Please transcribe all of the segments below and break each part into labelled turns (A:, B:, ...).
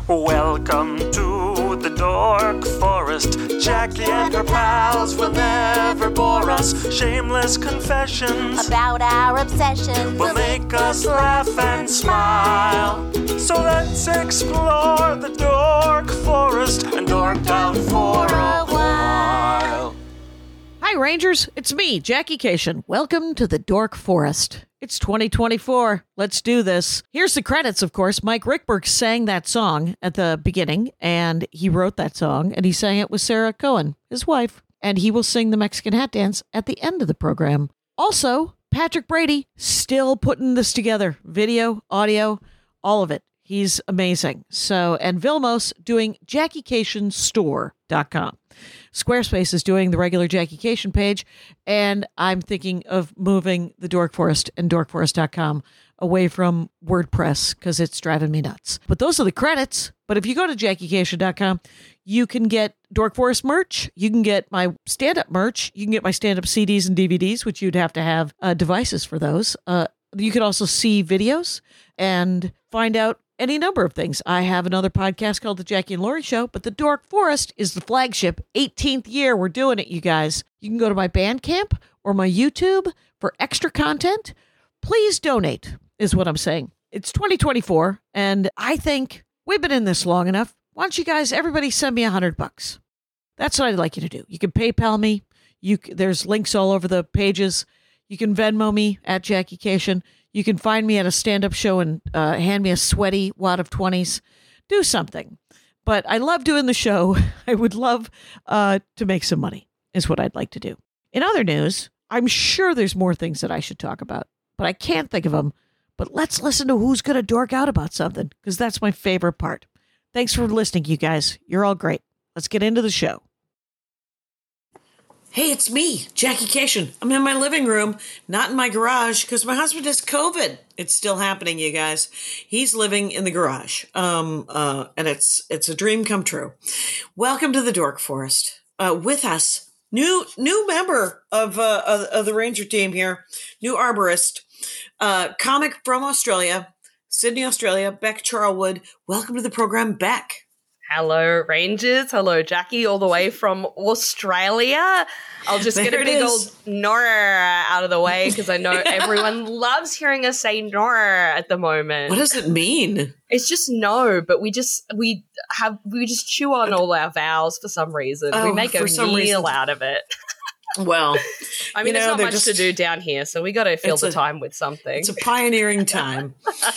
A: Welcome to the Dork Forest. Jackie and her pals will never bore us. Shameless confessions
B: about our obsession
A: will make us laugh and smile. So let's explore the Dork Forest and dork out for a while.
C: Hi, Rangers. It's me, Jackie Cation. Welcome to the Dork Forest. It's 2024. Let's do this. Here's the credits, of course. Mike Rickberg sang that song at the beginning, and he wrote that song, and he sang it with Sarah Cohen, his wife, and he will sing the Mexican Hat Dance at the end of the program. Also, Patrick Brady still putting this together. Video, audio, all of it. He's amazing. So, and Vilmos doing JackieCationStore.com. Squarespace is doing the regular Jackie Cation page, and I'm thinking of moving the Dork Forest and dorkforest.com away from WordPress because it's driving me nuts. But those are the credits. But if you go to JackieCation.com, you can get Dork Forest merch. You can get my stand-up merch. You can get my stand-up CDs and DVDs, which you'd have to have devices for those. You could also see videos and find out any number of things. I have another podcast called The Jackie and Laurie Show, but the Dork Forest is the flagship. 18th year we're doing it, you guys. You can go to my Bandcamp or my YouTube for extra content. Please donate, is what I'm saying. It's 2024, and I think we've been in this long enough. Why don't you guys, everybody send me $100? That's what I'd like you to do. You can PayPal me. There's links all over the pages. You can Venmo me at Jackie Cation. You can find me at a stand-up show and hand me a sweaty wad of 20s. Do something. But I love doing the show. I would love to make some money, is what I'd like to do. In other news, I'm sure there's more things that I should talk about, but I can't think of them. But let's listen to who's going to dork out about something, because that's my favorite part. Thanks for listening, you guys. You're all great. Let's get into the show. Hey, it's me, Jackie Cation. I'm in my living room, not in my garage, because my husband has COVID. It's still happening, you guys. He's living in the garage, and it's a dream come true. Welcome to the Dork Forest. With us, new member of the Ranger team here, new arborist, comic from Australia, Sydney, Australia, Beck Charlwood. Welcome to the program, Beck.
D: Hello, Rangers. Hello, Jackie, all the way from Australia. I'll just get a big old Nora out of the way because I know everyone loves hearing us say Nora at the moment.
C: What does it mean?
D: It's just no, but we just chew on all our vowels for some reason. We make a meal out of it.
C: Well,
D: I mean, there's not much to do down here, so we got to fill the time with something.
C: It's a pioneering time.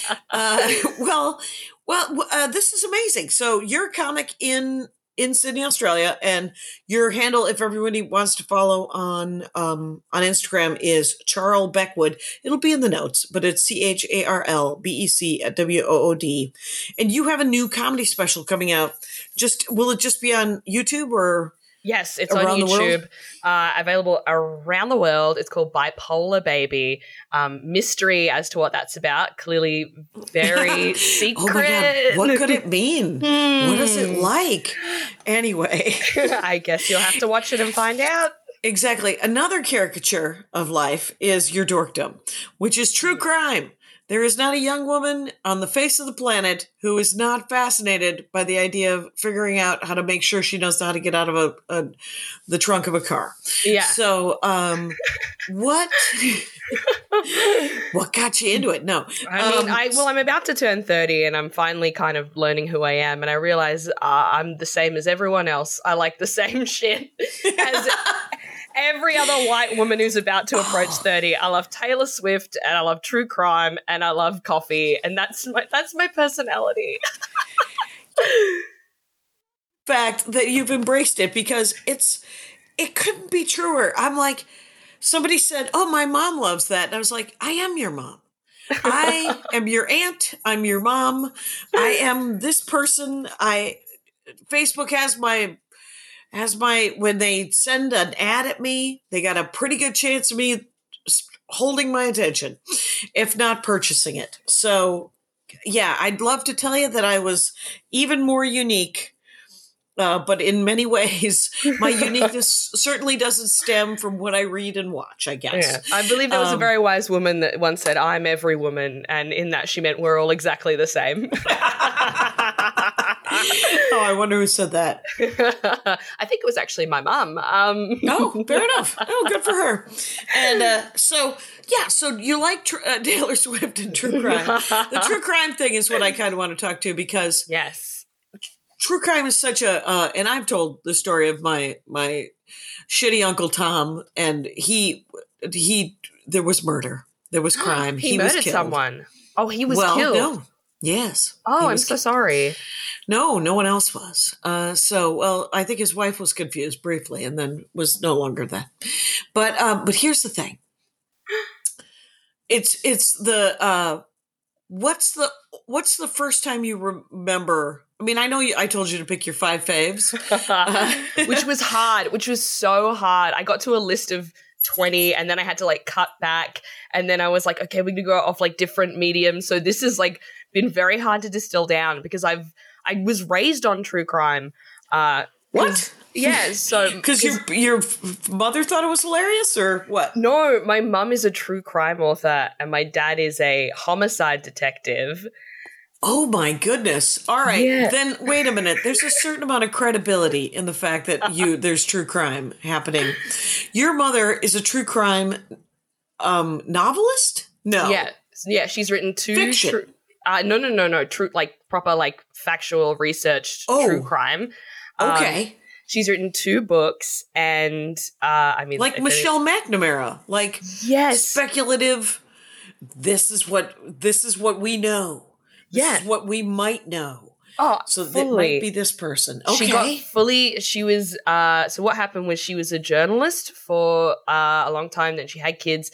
C: This is amazing. So you're a comic in Sydney, Australia, and your handle, if everybody wants to follow on Instagram, is Charl Beckwood. It'll be in the notes, but it's CharlBeckWood. And you have a new comedy special coming out. Will it just be on YouTube or?
D: Yes, it's on YouTube, available around the world. It's called Bipolar Baby. Mystery as to what that's about. Clearly very secret.
C: Oh my God. What could it mean? What is it like? Anyway.
D: I guess you'll have to watch it and find out.
C: Exactly. Another caricature of life is your dorkdom, which is true crime. There is not a young woman on the face of the planet who is not fascinated by the idea of figuring out how to make sure she knows how to get out of the trunk of a car.
D: Yeah.
C: So, what got you into it? No.
D: I'm about to turn 30 and I'm finally kind of learning who I am. And I realize I'm the same as everyone else. I like the same shit as every other white woman who's about to approach 30. I love Taylor Swift and I love true crime and I love coffee, and that's my personality.
C: Fact that you've embraced it, because it couldn't be truer. I'm like, somebody said, "Oh, my mom loves that," and I was like, "I am your mom. I am your aunt. I'm your mom. I am this person. Facebook has my when they send an ad at me, they got a pretty good chance of me holding my attention, if not purchasing it. So, yeah, I'd love to tell you that I was even more unique, but in many ways, my uniqueness certainly doesn't stem from what I read and watch, I guess.
D: Yeah. I believe there was a very wise woman that once said, "I'm every woman," and in that she meant we're all exactly the same.
C: Oh, I wonder who said that.
D: I think it was actually my mum.
C: Oh, fair enough. Oh, good for her. And so you like Taylor Swift and true crime. The true crime thing is what I kind of want to talk to because
D: Yes.
C: true crime is such a, and I've told the story of my shitty Uncle Tom, and there was murder. There was crime.
D: He
C: was
D: murdered
C: killed.
D: someone. Oh, he was
C: Well,
D: killed.
C: no. Yes.
D: Oh,
C: He
D: I'm
C: was
D: so
C: killed.
D: sorry.
C: No one else was. I think his wife was confused briefly and then was no longer that. But here's the thing. It's the what's the first time you remember? I mean, I know I told you to pick your 5 faves,
D: Which was hard, which was so hard. I got to a list of 20 and then I had to like cut back, and then I was like, okay, we can go off like different mediums. So this has like been very hard to distill down because I was raised on true crime.
C: What?
D: Yeah, so
C: Because your mother thought it was hilarious, or what?
D: no, my mum is a true crime author and my dad is a homicide detective.
C: Oh my goodness! All right,
D: Yeah.
C: then wait a minute. There's a certain amount of credibility in the fact that there's true crime happening. Your mother is a true crime novelist? No.
D: Yeah, she's written 2
C: Fiction.
D: No, true, like proper like factual researched true crime.
C: Okay.
D: She's written 2 books, and I mean,
C: Like Michelle McNamara, like
D: yes,
C: speculative. This is what we know. This is what we might know.
D: Oh,
C: So that
D: fully.
C: might be this person. Okay.
D: She got fully. She was. So what happened was she was a journalist for a long time. Then she had kids.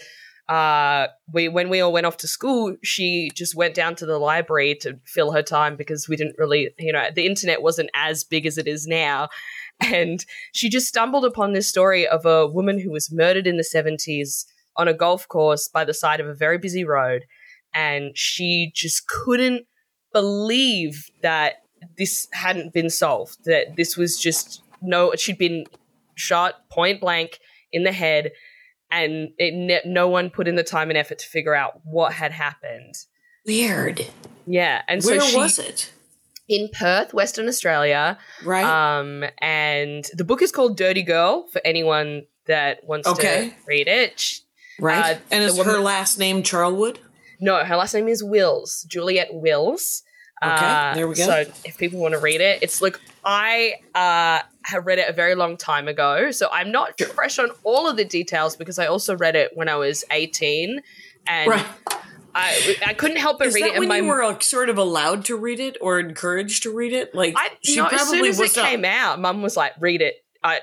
D: When we all went off to school, she just went down to the library to fill her time because we didn't really, the internet wasn't as big as it is now. And she just stumbled upon this story of a woman who was murdered in the 70s on a golf course by the side of a very busy road. And she just couldn't believe that this hadn't been solved, that this was just she'd been shot point blank in the head, and no one put in the time and effort to figure out what had happened.
C: Weird.
D: Yeah. And
C: Where
D: so
C: was it?
D: In Perth, Western Australia.
C: Right.
D: And the book is called Dirty Girl for anyone that wants to read it.
C: Right. And is her last name Charlwood?
D: No, her last name is Wills, Juliet Wills.
C: Okay, there we go.
D: So if people want to read it, it's like I have read it a very long time ago, so I'm not fresh on all of the details because I also read it when I was 18, and I couldn't help but read it.
C: When you were sort of allowed to read it or encouraged to read it? Like
D: as soon as it came out, Mum was like, "Read it.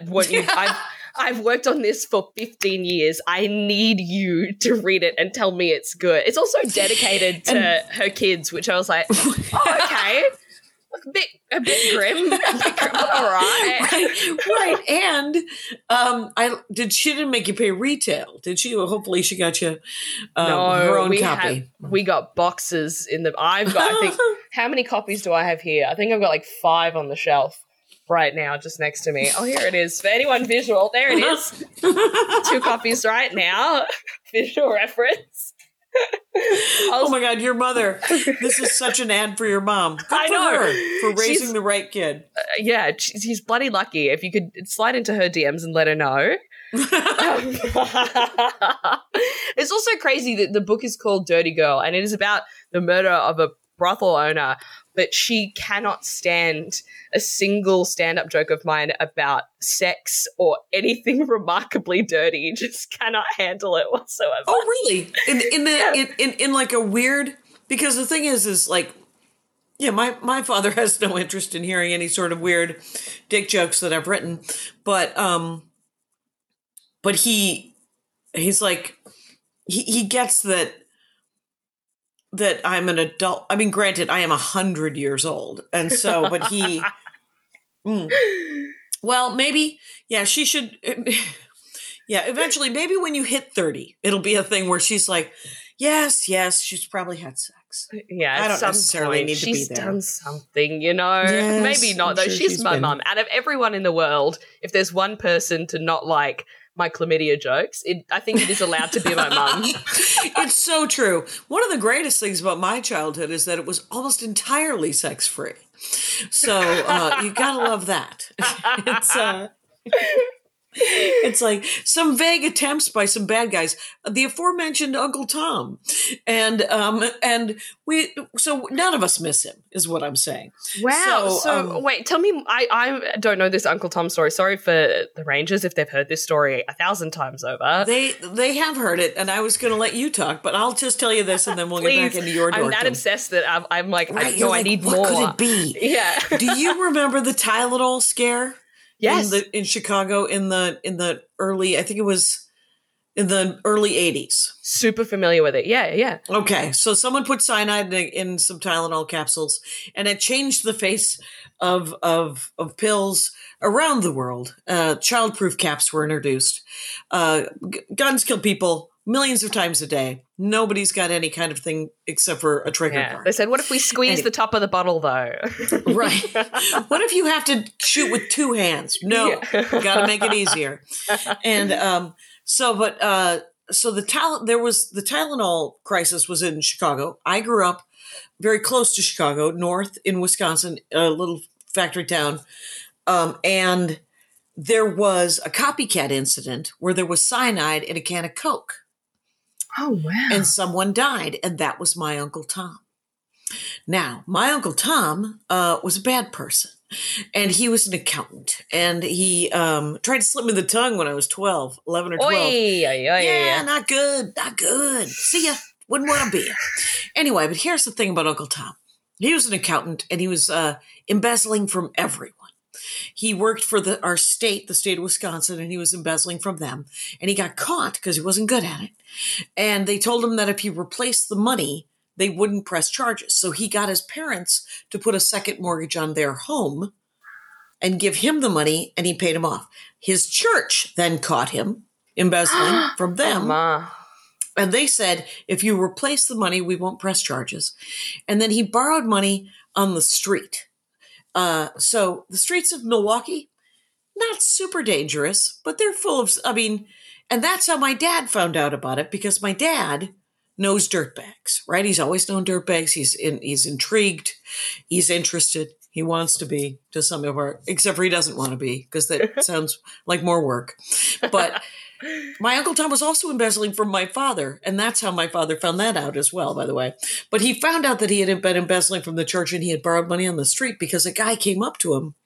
D: I've worked on this for 15 years. I need you to read it and tell me it's good." It's also dedicated to her kids, which I was like, oh, okay. A bit grim. All right.
C: Right. And she didn't make you pay retail, did she? Well, hopefully she got you her own copy.
D: We got boxes I think, how many copies do I have here? I think I've got like 5 on the shelf right now, just next to me. Oh, here it is. For anyone visual, there it is. 2 copies right now. Visual reference.
C: Oh my God, your mother. This is such an ad for your mom. Good
D: I know.
C: for her for raising the right kid.
D: Yeah, she's bloody lucky. If you could slide into her DMs and let her know. It's also crazy that the book is called Dirty Girl, and it is about the murder of a brothel owner, but she cannot stand a single stand-up joke of mine about sex or anything remarkably dirty. Just cannot handle it whatsoever.
C: Oh, really? In like a weird, because the thing is like, yeah, my father has no interest in hearing any sort of weird dick jokes that I've written, but he's like, he gets that I'm an adult. I mean, granted, I am 100 years old. And so, but he, well, maybe, yeah, she should, yeah, eventually, maybe when you hit 30, it'll be a thing where she's like, yes, she's probably had sex.
D: Yeah,
C: I don't necessarily need to be there.
D: She's done something,
C: Yes,
D: maybe not,
C: I'm
D: though.
C: sure
D: She's my
C: been.
D: mum. Out of everyone in the world, if there's one person to not like, my chlamydia jokes. I think it is allowed to be my mum.
C: It's so true. One of the greatest things about my childhood is that it was almost entirely sex-free. So you gotta love that. It's like some vague attempts by some bad guys, the aforementioned Uncle Tom, and none of us miss him, is what I'm saying.
D: Wow. So wait, tell me, I don't know this Uncle Tom story. Sorry for the Rangers if they've heard this story 1,000 times over.
C: They have heard it, and I was going to let you talk, but I'll just tell you this, and then we'll get back into your dorkdom.
D: I'm that obsessed that I'm like,
C: right,
D: I need more.
C: What could it be?
D: Yeah.
C: Do you remember the Tylenol scare?
D: Yes.
C: In Chicago in the early, I think it was in the early 80s.
D: Super familiar with it. Yeah.
C: Okay. So someone put cyanide in some Tylenol capsules, and it changed the face of pills around the world. Childproof caps were introduced. Guns kill people millions of times a day. Nobody's got any kind of thing except for a trigger guard.
D: They said, what if we squeeze the top of the bottle, though? Right.
C: What if you have to shoot with two hands? No, got to make it easier. And there was the Tylenol crisis was in Chicago. I grew up very close to Chicago, north in Wisconsin, a little factory town. And there was a copycat incident where there was cyanide in a can of Coke.
D: Oh, wow.
C: And someone died, and that was my Uncle Tom. Now, my Uncle Tom was a bad person, and he was an accountant, and he tried to slip me the tongue when I was 11 or 12.
D: Yeah,
C: not good. See ya. Wouldn't want to be. Anyway, but here's the thing about Uncle Tom. He was an accountant, and he was embezzling from everyone. He worked for our state, the state of Wisconsin, and he was embezzling from them. And he got caught because he wasn't good at it. And they told him that if he replaced the money, they wouldn't press charges. So he got his parents to put a second mortgage on their home and give him the money, and he paid him off. His church then caught him embezzling from them. And they said, if you replace the money, we won't press charges. And then he borrowed money on the street. So the streets of Milwaukee, not super dangerous, but they're full of, and that's how my dad found out about it, because my dad knows dirtbags, right? He's always known dirtbags. He's intrigued. He's interested. He wants to be to some of our, except for he doesn't want to be, because that sounds like more work. But my Uncle Tom was also embezzling from my father, and that's how my father found that out as well, by the way. But he found out that he had been embezzling from the church, and he had borrowed money on the street because a guy came up to him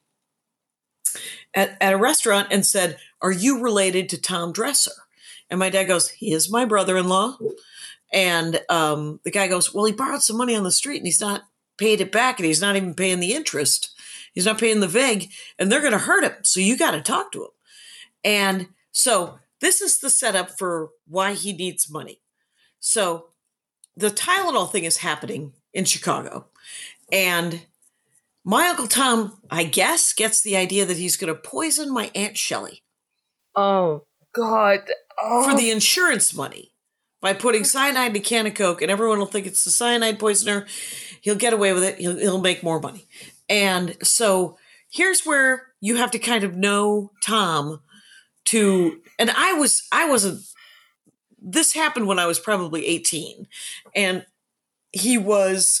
C: at a restaurant and said, "Are you related to Tom Dresser?" And my dad goes, "He is my brother-in-law." And the guy goes, "Well, he borrowed some money on the street, and he's not paid it back, and he's not even paying the interest. He's not paying the VIG, and they're going to hurt him. So you got to talk to him." And so this is the setup for why he needs money. So the Tylenol thing is happening in Chicago. And my Uncle Tom, I guess, gets the idea that he's going to poison my Aunt Shelley.
D: Oh, God.
C: For the insurance money. By putting cyanide in a can of Coke, and everyone will think it's the cyanide poisoner. He'll get away with it. He'll make more money. And so here's where you have to kind of know Tom to, and this happened when I was probably 18, and he was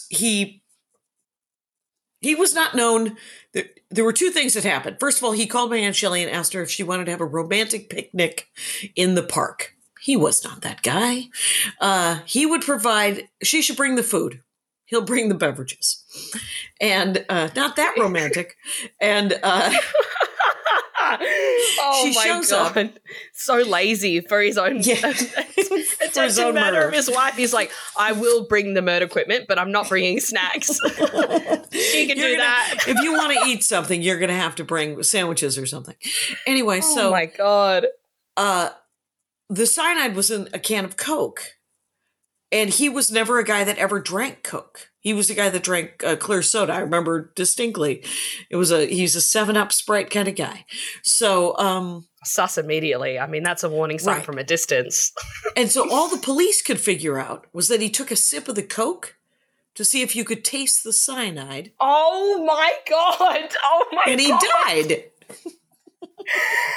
C: not known. There were two things that happened. First of all, he called my Aunt Shelley and asked her if she wanted to have a romantic picnic in the park. He was not that guy. He would provide, she should bring the food. He'll bring the beverages. And not that romantic. And
D: oh
C: she
D: my
C: shows
D: God.
C: up.
D: So lazy for his own.
C: Yeah.
D: It's
C: For his own
D: matter
C: murder.
D: of his wife. He's like, I will bring the murder equipment, but I'm not bringing snacks. She can do that.
C: If you want to eat something, you're going to have to bring sandwiches or something. Anyway,
D: Oh my God.
C: The cyanide was in a can of Coke. And he was never a guy that ever drank Coke. He was a guy that drank clear soda. I remember distinctly. He's a 7-Up Sprite kind of guy. So,
D: Sus immediately. I mean, that's a warning sign
C: Right.
D: from a distance.
C: and so all the police could figure out was that he took a sip of the Coke to see if you could taste the cyanide.
D: Oh my God. Oh my God.
C: And he died.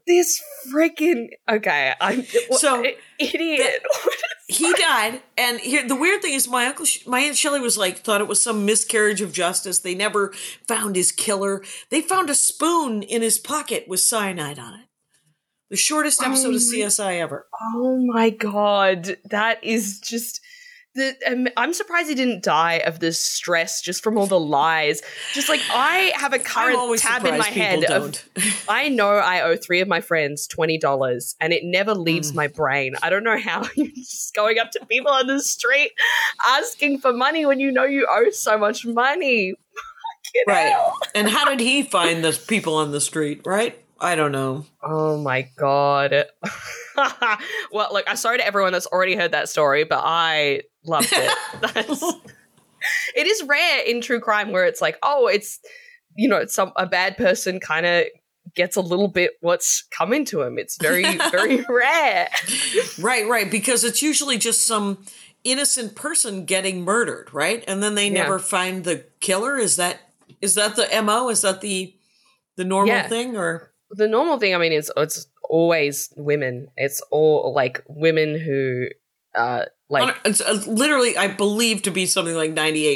D: This freaking okay. I'm
C: So,
D: idiot.
C: He died, and here the weird thing is, my Aunt Shelley was like, thought it was some miscarriage of justice. They never found his killer. They found a spoon in his pocket with cyanide on it. The shortest episode of CSI ever.
D: Oh my god, that is just. I'm surprised he didn't die of the stress just from all the lies. Just like I have a current tab in my head of I know I owe 3 of my friends $20 and it never leaves my brain. I don't know how you're just going up to people on the street asking for money when you know you owe so much money.
C: Right. And how did he find those people on the street, right? I don't know.
D: Oh my god. Well, look, I'm sorry to everyone that's already heard that story, but I loved it. It is rare in true crime where it's like, oh, it's, you know, it's a bad person kind of gets a little bit what's coming to him. It's very, very rare.
C: Right. Because it's usually just some innocent person getting murdered, right? And then they never find the killer. Is that the MO? Is that the normal thing, or?
D: The normal thing, I mean, it's always women. It's all like women who like
C: it's literally, I believe, to be something like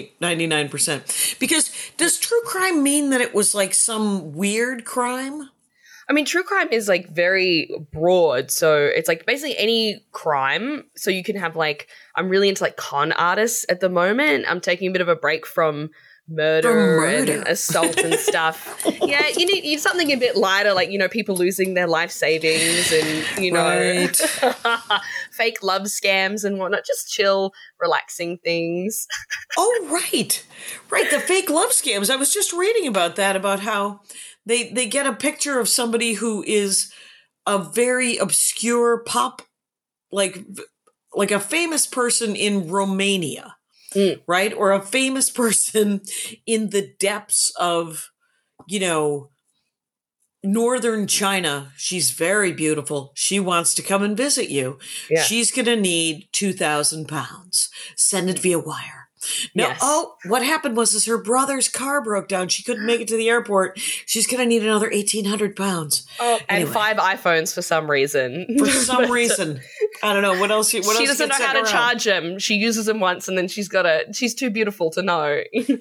C: 99%. Because does true crime mean that it was like some weird crime?
D: I mean, true crime is like very broad. So it's like basically any crime. So you can have like, I'm really into like con artists at the moment. I'm taking a bit of a break from murder and assault and stuff. Yeah, you need something a bit lighter, like, you know, people losing their life savings and, you know, fake love scams and whatnot. Just chill, relaxing things.
C: Oh, right. The fake love scams. I was just reading about that, about how they get a picture of somebody who is a very obscure pop, like a famous person in Romania. Right? Or a famous person in the depths of, you know, northern China. She's very beautiful. She wants to come and visit you. Yeah. She's going to need 2,000 pounds. Send it via wire. No, what happened was her brother's car broke down. She couldn't make it to the airport. She's going to need another 1,800 pounds.
D: Oh, anyway. And 5 iPhones for some reason.
C: Reason. I don't know. What else? She
D: doesn't know how to charge them. She uses them once and then she's too beautiful to know.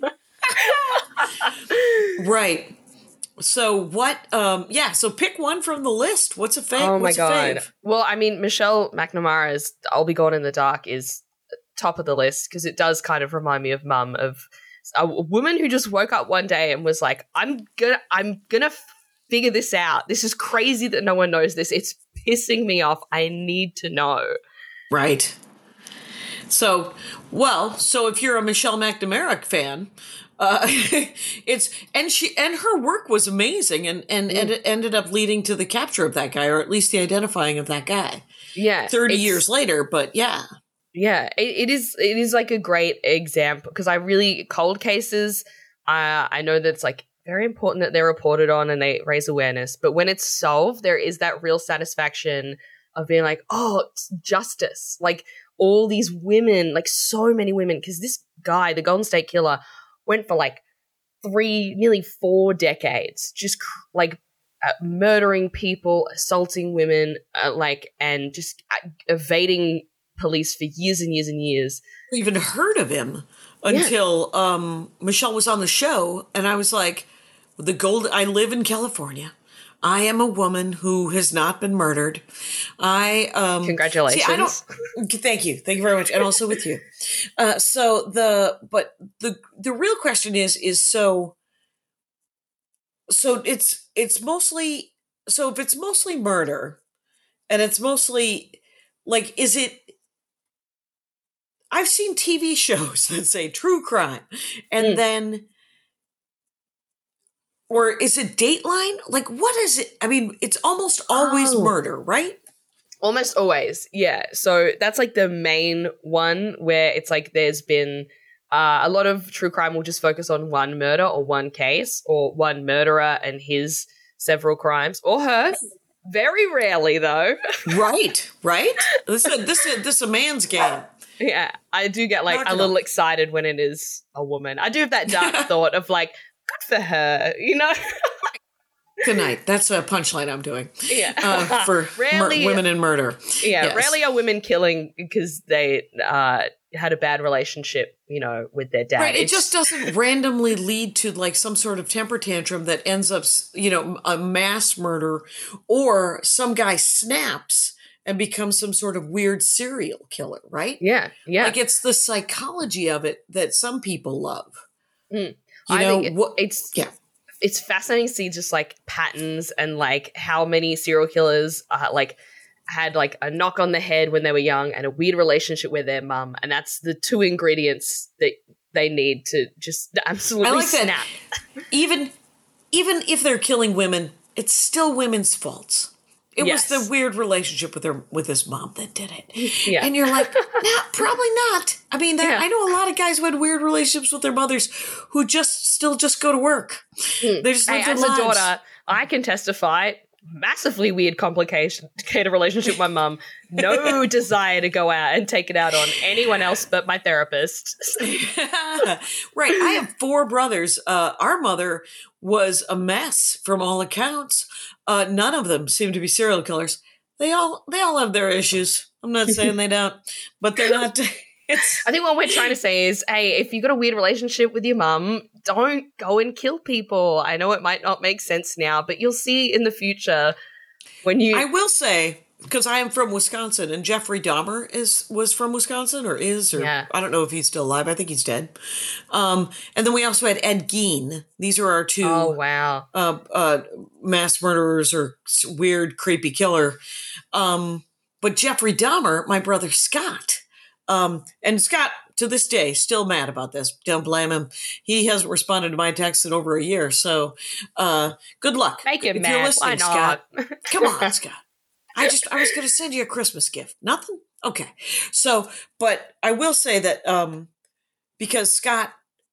C: Right. So what, so pick one from the list. What's a fave?
D: Oh my God. Well, I mean, Michelle McNamara's I'll Be Gone in the Dark is top of the list because it does kind of remind me of Mum, of a woman who just woke up one day and was like, I'm gonna figure this out. This is crazy that no one knows this. It's pissing me off. I need to know. Right.
C: So if you're a Michelle McNamara fan, her work was amazing and it ended up leading to the capture of that guy, or at least the identifying of that guy.
D: Yeah.
C: 30 years later, but yeah.
D: Yeah, it is like a great example because cold cases, I know that it's like very important that they're reported on and they raise awareness. But when it's solved, there is that real satisfaction of being like, oh, it's justice. Like all these women, like so many women, because this guy, the Golden State Killer, went for like nearly 4 decades, just like murdering people, assaulting women, and just evading police for years and years and years.
C: I even heard of him until Michelle was on the show, and I was like, I live in California. I am a woman who has not been murdered.
D: Congratulations.
C: Thank you very much, and also with you. The real question is so it's mostly, so if it's mostly murder, and it's mostly like, is it? I've seen TV shows that say true crime, and then, or is it Dateline? Like, what is it? I mean, it's almost always murder, right?
D: Almost always, yeah. So that's like the main one where it's like there's been a lot of true crime will just focus on one murder or one case or one murderer and his several crimes, or her. Very rarely, though.
C: Right. This is a man's game.
D: Yeah, I do get like a little excited when it is a woman. I do have that dark thought of like, good for her, you know?
C: Good night. That's a punchline I'm doing.
D: Yeah.
C: For
D: Rarely-
C: women in murder.
D: Yeah,
C: Yes.
D: rarely are women killing because they had a bad relationship, with their dad.
C: Right, it just doesn't randomly lead to like some sort of temper tantrum that ends up, a mass murder, or some guy snaps and becomes some sort of weird serial killer, right?
D: Yeah.
C: Like it's the psychology of it that some people love.
D: Mm.
C: You
D: I
C: know,
D: think it's fascinating to see just like patterns and like how many serial killers had like a knock on the head when they were young and a weird relationship with their mum, and that's the two ingredients that they need to just absolutely
C: I like
D: snap.
C: that. Even if they're killing women, it's still women's faults. It
D: Yes.
C: was the weird relationship with his mom that did it.
D: Yeah.
C: And you're like, no, probably not. I mean,
D: Yeah.
C: I know a lot of guys who had weird relationships with their mothers who still go to work. They just live their
D: As
C: lives.
D: a daughter, I can testify. Massively weird, complicated relationship with my mum. No desire to go out and take it out on anyone else but my therapist.
C: Right. I have 4 brothers. Our mother was a mess from all accounts. None of them seem to be serial killers. They all have their issues. I'm not saying they don't, but they're not.
D: I think what we're trying to say is, hey, if you've got a weird relationship with your mum, don't go and kill people. I know it might not make sense now, but you'll see in the future when you...
C: I will say, because I am from Wisconsin, and Jeffrey Dahmer was from Wisconsin, or
D: Yeah.
C: I don't know if he's still alive. I think he's dead. And then we also had Ed Gein. These are our 2
D: Oh, wow.
C: mass murderers or weird, creepy killer. But Jeffrey Dahmer, my brother Scott, and Scott, to this day, still mad about this. Don't blame him. He hasn't responded to my text in over a year. So, good luck.
D: Make him
C: If
D: mad.
C: you're
D: Why
C: listening,
D: not?
C: Scott. Come on, Scott. I was going to send you a Christmas gift. Nothing? Okay. So, but I will say that, because Scott,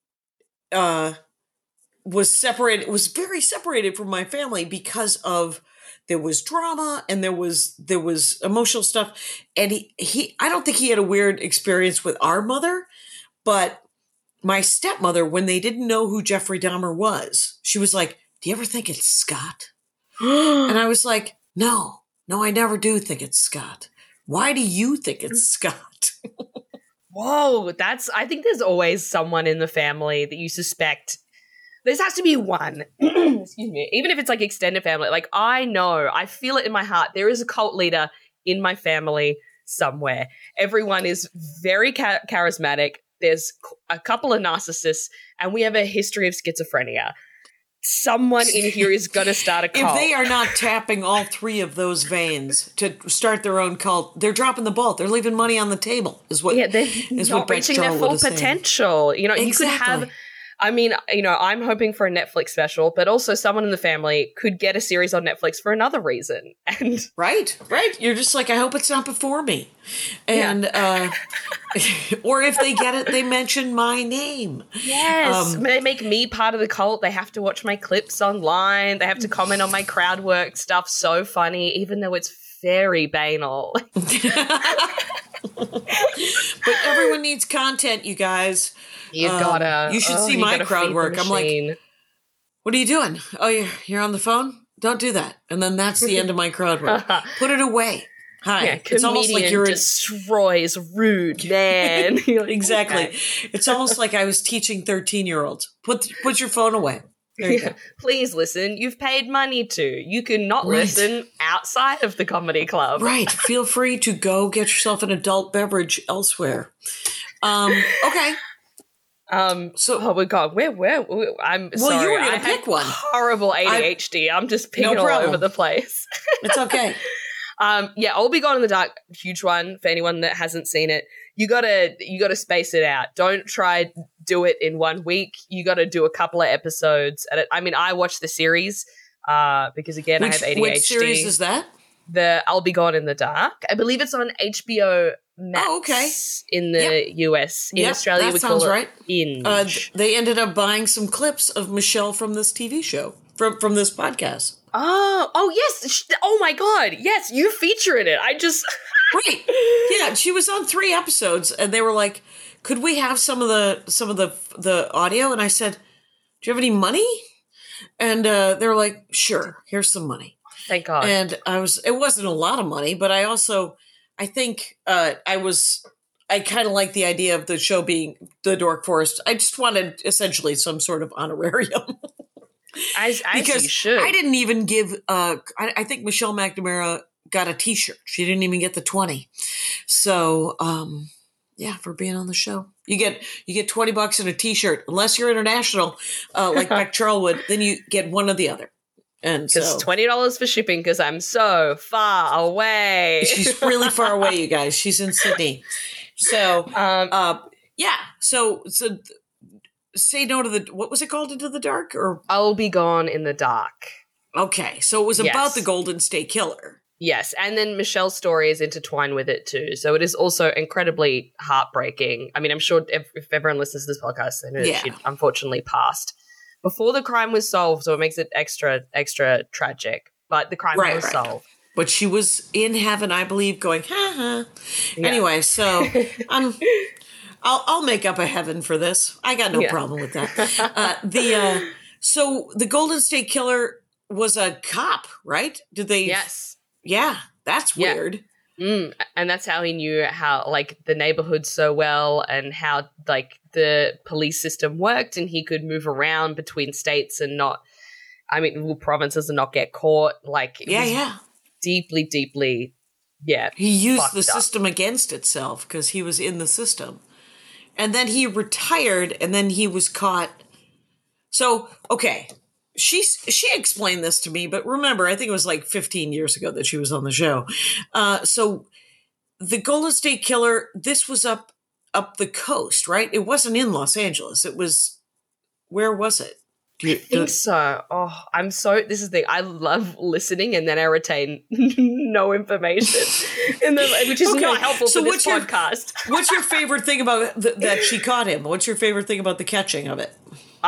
C: was very separated from my family because of, there was drama and there was emotional stuff. And I don't think he had a weird experience with our mother, but my stepmother, when they didn't know who Jeffrey Dahmer was, she was like, do you ever think it's Scott? And I was like, no, I never do think it's Scott. Why do you think it's Scott?
D: Whoa, I think there's always someone in the family that you suspect. There has to be one. Excuse me. Even if it's like extended family. Like, I feel it in my heart. There is a cult leader in my family somewhere. Everyone is very charismatic. There's a couple of narcissists, and we have a history of schizophrenia. Someone in here is going to start a cult.
C: If they are not tapping all 3 of those veins to start their own cult, they're dropping the ball. They're leaving money on the table.
D: They're not reaching their full potential. You could have... I mean, I'm hoping for a Netflix special, but also someone in the family could get a series on Netflix for another reason. And
C: Right. You're just like, I hope it's not before me. And, or if they get it, they mention my name.
D: yes, they make me part of the cult. They have to watch my clips online. They have to comment on my crowd work stuff. So funny, even though it's very banal.
C: But everyone needs content, you guys.
D: You gotta.
C: You should see my crowd work. I'm like, what are you doing? Oh, you're on the phone? Don't do that. And then that's the end of my crowd work. Put it away. Hi.
D: Yeah,
C: it's almost like you're
D: destroys rude man. Like,
C: exactly.
D: okay.
C: It's almost like I was teaching 13-year-olds. Put your phone away. There you go.
D: Please listen. You've paid money to. You can not
C: Right.
D: listen outside of the comedy club.
C: Right. Feel free to go get yourself an adult beverage elsewhere. Okay.
D: So, oh my god, where I'm sorry.
C: you were gonna
D: I
C: pick
D: have
C: one.
D: Horrible ADHD. I'm just picking all
C: problem.
D: over the place.
C: It's okay.
D: I'll Be Gone in the Dark, huge one for anyone that hasn't seen it. You gotta space it out. Don't try do it in 1 week. You gotta do a couple of episodes at it. I mean, I watched the series because again, I have ADHD.
C: Which series is that?
D: The I'll Be Gone in the Dark. I believe it's on HBO Max.
C: Oh, okay.
D: In the US. In Australia,
C: that
D: we
C: sounds
D: call
C: right.
D: it Inge.
C: They ended up buying some clips of Michelle from this TV show, from this podcast.
D: Oh yes. Oh my god. Yes, you feature in it. I just
C: Right. Yeah, she was on 3 episodes, and they were like, "Could we have some of the audio?" And I said, "Do you have any money?" And they're like, sure, here's some money.
D: Thank God.
C: And it wasn't a lot of money, but I think I kind of like the idea of the show being the Dork Forest. I just wanted essentially some sort of honorarium.
D: As
C: because
D: you should.
C: I didn't even give, I think Michelle McNamara got a t-shirt. She didn't even get the 20. So, yeah, for being on the show. You get $20 and a t-shirt. Unless you're international, like Beck Charlwood, then you get one or the other. And
D: because
C: so
D: $20 for shipping because I'm so far away.
C: she's really far away, you guys. She's in Sydney. So, yeah. So say no to what was it called? Into the Dark? Or
D: I'll Be Gone in the Dark.
C: Okay. So it was about the Golden State Killer.
D: Yes, and then Michelle's story is intertwined with it too. So it is also incredibly heartbreaking. I mean, I'm sure if everyone listens to this podcast, they know that she unfortunately passed before the crime was solved, so it makes it extra tragic. But the crime was solved.
C: But she was in heaven, I believe, going, ha ha. Yeah. Anyway, so I'll make up a heaven for this. I got no problem with that. So the Golden State Killer was a cop, right? Did they?
D: Yes.
C: Yeah, that's weird.
D: And that's how he knew how, like, the neighborhood so well and how, like, the police system worked, and he could move around between states and provinces and not get caught. Like, deeply, deeply, he
C: used the system against itself because he was in the system. And then he retired, and then he was caught. So, okay. She explained this to me, but remember, I think it was like 15 years ago that she was on the show. So the Golden State Killer, this was up the coast, right? It wasn't in Los Angeles. It was, where was it?
D: I think so. Oh, this is the thing. I love listening and then I retain no information, which is not helpful for this podcast.
C: What's your favorite thing about that she caught him? What's your favorite thing about the catching of it?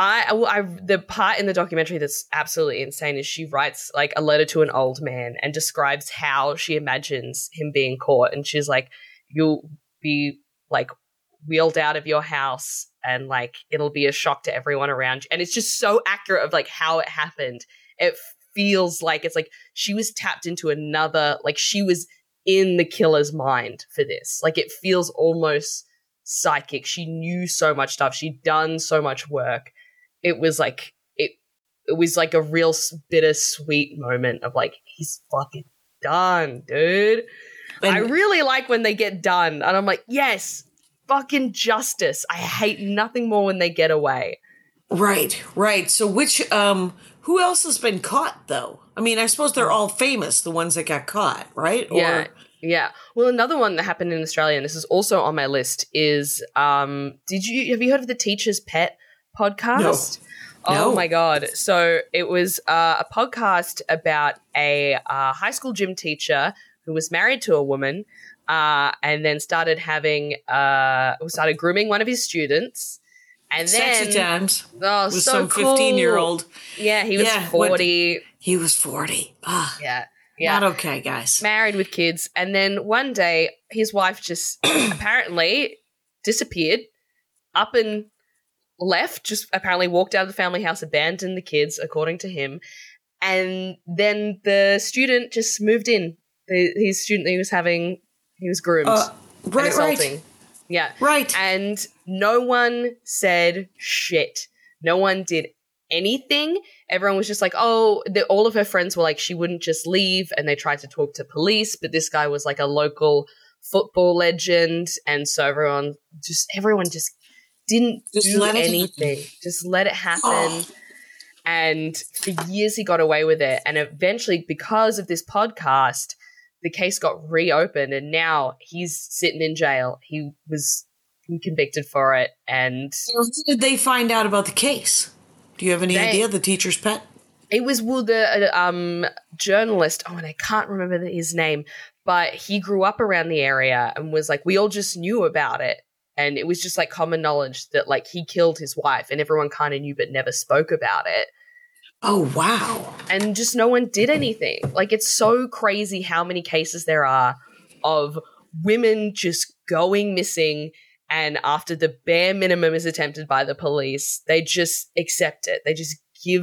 D: The part in the documentary that's absolutely insane is she writes like a letter to an old man and describes how she imagines him being caught. And she's like, you'll be like wheeled out of your house and like it'll be a shock to everyone around you. And it's just so accurate of like how it happened. It feels like it's like she was tapped into another, like she was in the killer's mind for this. Like it feels almost psychic. She knew so much stuff. She'd done so much work. It was like it was like a real bittersweet moment of like, he's fucking done, dude. And I really like when they get done. And I'm like, yes, fucking justice. I hate nothing more when they get away.
C: Right. So who else has been caught though? I mean, I suppose they're all famous, the ones that got caught, right?
D: Yeah. Well, another one that happened in Australia, and this is also on my list, is have you heard of the Teacher's Pet podcast? No. Oh my God. So it was a podcast about a high school gym teacher who was married to a woman and then started started grooming one of his students. And
C: Sexy times.
D: Oh,
C: with
D: so
C: some
D: cool.
C: 15-year-old.
D: Yeah, he was 40.
C: He was 40.
D: Yeah.
C: Not okay, guys.
D: Married with kids. And then one day, his wife just apparently disappeared, up and left, just apparently walked out of the family house, abandoned the kids, according to him. And then the student just moved in. His student he was groomed. And assaulting. Right. Yeah.
C: Right.
D: And no one said shit. No one did anything. Everyone was just like, all of her friends were like, she wouldn't just leave, and they tried to talk to police, but this guy was like a local football legend, and so everyone just didn't do anything. Just let it happen. And for years he got away with it, and eventually because of this podcast the case got reopened, and now he's sitting in jail. He was convicted for it. And
C: how did they find out about the case? Do you have any idea? The Teacher's Pet?
D: It was the journalist. Oh, and I can't remember his name, but he grew up around the area and was like, we all just knew about it. And it was just like common knowledge that like he killed his wife, and everyone kind of knew but never spoke about it.
C: Oh, wow.
D: And just no one did anything. Like, it's so crazy how many cases there are of women just going missing, and after the bare minimum is attempted by the police, they just accept it. They just give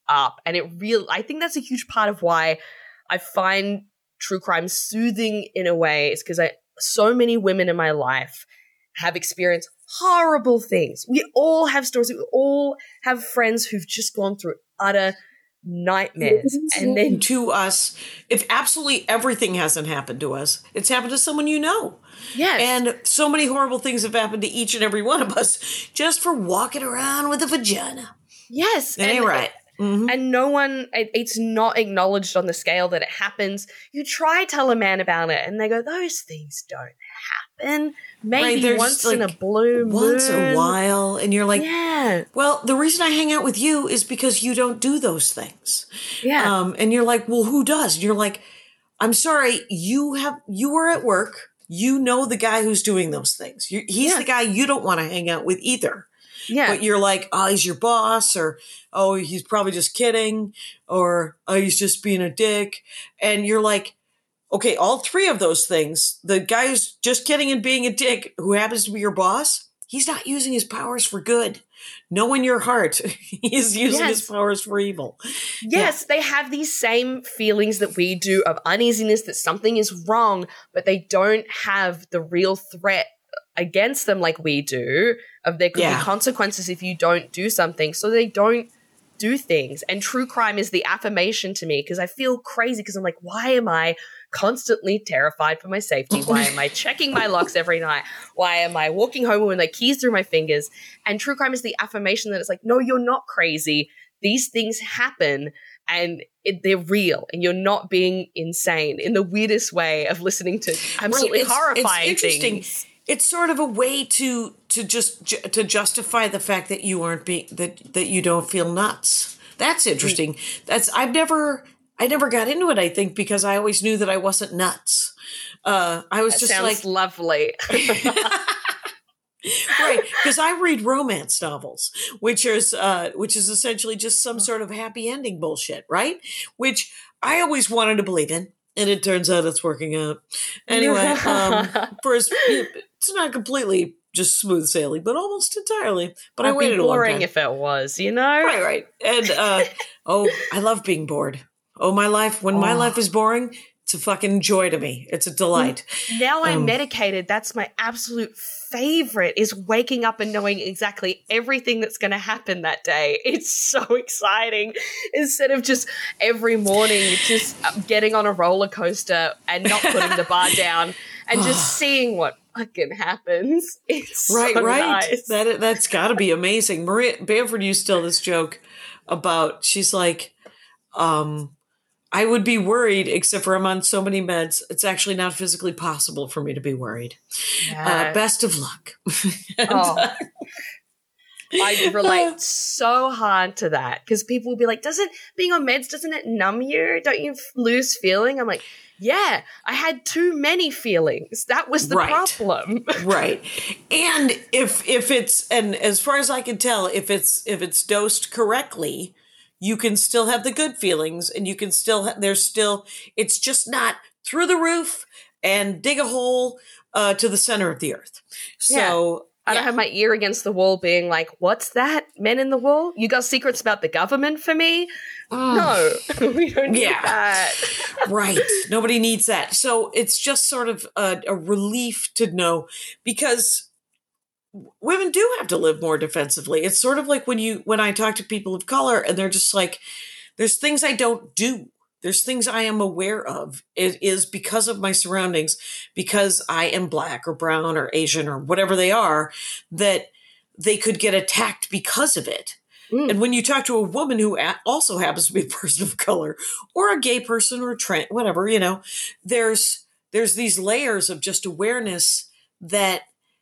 D: up. And I think that's a huge part of why I find true crime soothing in a way, is because so many women in my life have experienced horrible things. We all have stories. We all have friends who've just gone through utter nightmares. And then
E: to us, if absolutely everything hasn't happened to us, it's happened to someone you know.
D: Yes.
E: And so many horrible things have happened to each and every one of us just for walking around with a vagina.
D: Yes.
E: That ain't right.
D: And no one, it's not acknowledged on the scale that it happens. You try tell a man about it and they go, those things don't happen. Maybe once in a blue moon.
E: Once in a while. And you're like,
D: yeah.
E: Well, the reason I hang out with you is because you don't do those things.
D: Yeah.
E: And you're like, well, who does? And you're like, I'm sorry, you were at work. You know the guy who's doing those things. He's the guy you don't want to hang out with either.
D: Yeah.
E: But you're like, oh, he's your boss, or, oh, he's probably just kidding, or, oh, he's just being a dick. And you're like, okay, all three of those things, the guy who's just kidding and being a dick, who happens to be your boss, he's not using his powers for good. Know in your heart, he's using his powers for evil.
D: Yes, they have these same feelings that we do of uneasiness that something is wrong, but they don't have the real threat against them like we do, of there could be consequences if you don't do something. So they don't do things. And true crime is the affirmation to me, because I feel crazy, because I'm like, why am I constantly terrified for my safety? Why am I checking my locks every night? Why am I walking home with my keys through my fingers? And true crime is the affirmation that it's like, no, you're not crazy. These things happen and they're real, and you're not being insane, in the weirdest way of listening to absolutely horrifying things.
E: It's sort of a way to justify the fact that you aren't that you don't feel nuts. That's interesting. I never got into it, I think, because I always knew that I wasn't nuts. I was
D: that
E: just
D: sounds
E: like
D: lovely.
E: Right, because I read romance novels, which is essentially just some sort of happy ending bullshit, right? Which I always wanted to believe in. And it turns out it's working out. Anyway, it's not completely just smooth sailing, but almost entirely. But I waited a long time.
D: Boring if it was, you know?
E: Right. And I love being bored. Oh, my life. When my life is boring, it's a fucking joy to me. It's a delight.
D: Now I'm medicated. That's my absolute favorite, is waking up and knowing exactly everything that's going to happen that day. It's so exciting. Instead of just every morning just getting on a roller coaster and not putting the bar down and just seeing what fucking happens. It's so nice.
E: That's got to be amazing. Maria Bamford used to tell this joke about, she's like, I would be worried, except for I'm on so many meds, it's actually not physically possible for me to be worried.
D: Yeah.
E: Best of luck.
D: I relate so hard to that, because people will be like, being on meds, doesn't it numb you? Don't you lose feeling? I'm like, yeah, I had too many feelings. That was the problem.
E: Right. And if it's, and as far as I can tell, if it's dosed correctly, you can still have the good feelings, and you can still, it's just not through the roof and dig a hole to the center of the earth. So
D: I don't have my ear against the wall being like, what's that? Men in the wall? You got secrets about the government for me? No, we don't need that.
E: Right. Nobody needs that. So it's just sort of a relief to know, because women do have to live more defensively. It's sort of like when I talk to people of color and they're just like, there's things I don't do. There's things I am aware of. It is because of my surroundings, because I am Black or brown or Asian or whatever they are, that they could get attacked because of it. And when you talk to a woman who also happens to be a person of color, or a gay person, or a trans, whatever, there's these layers of just awareness that,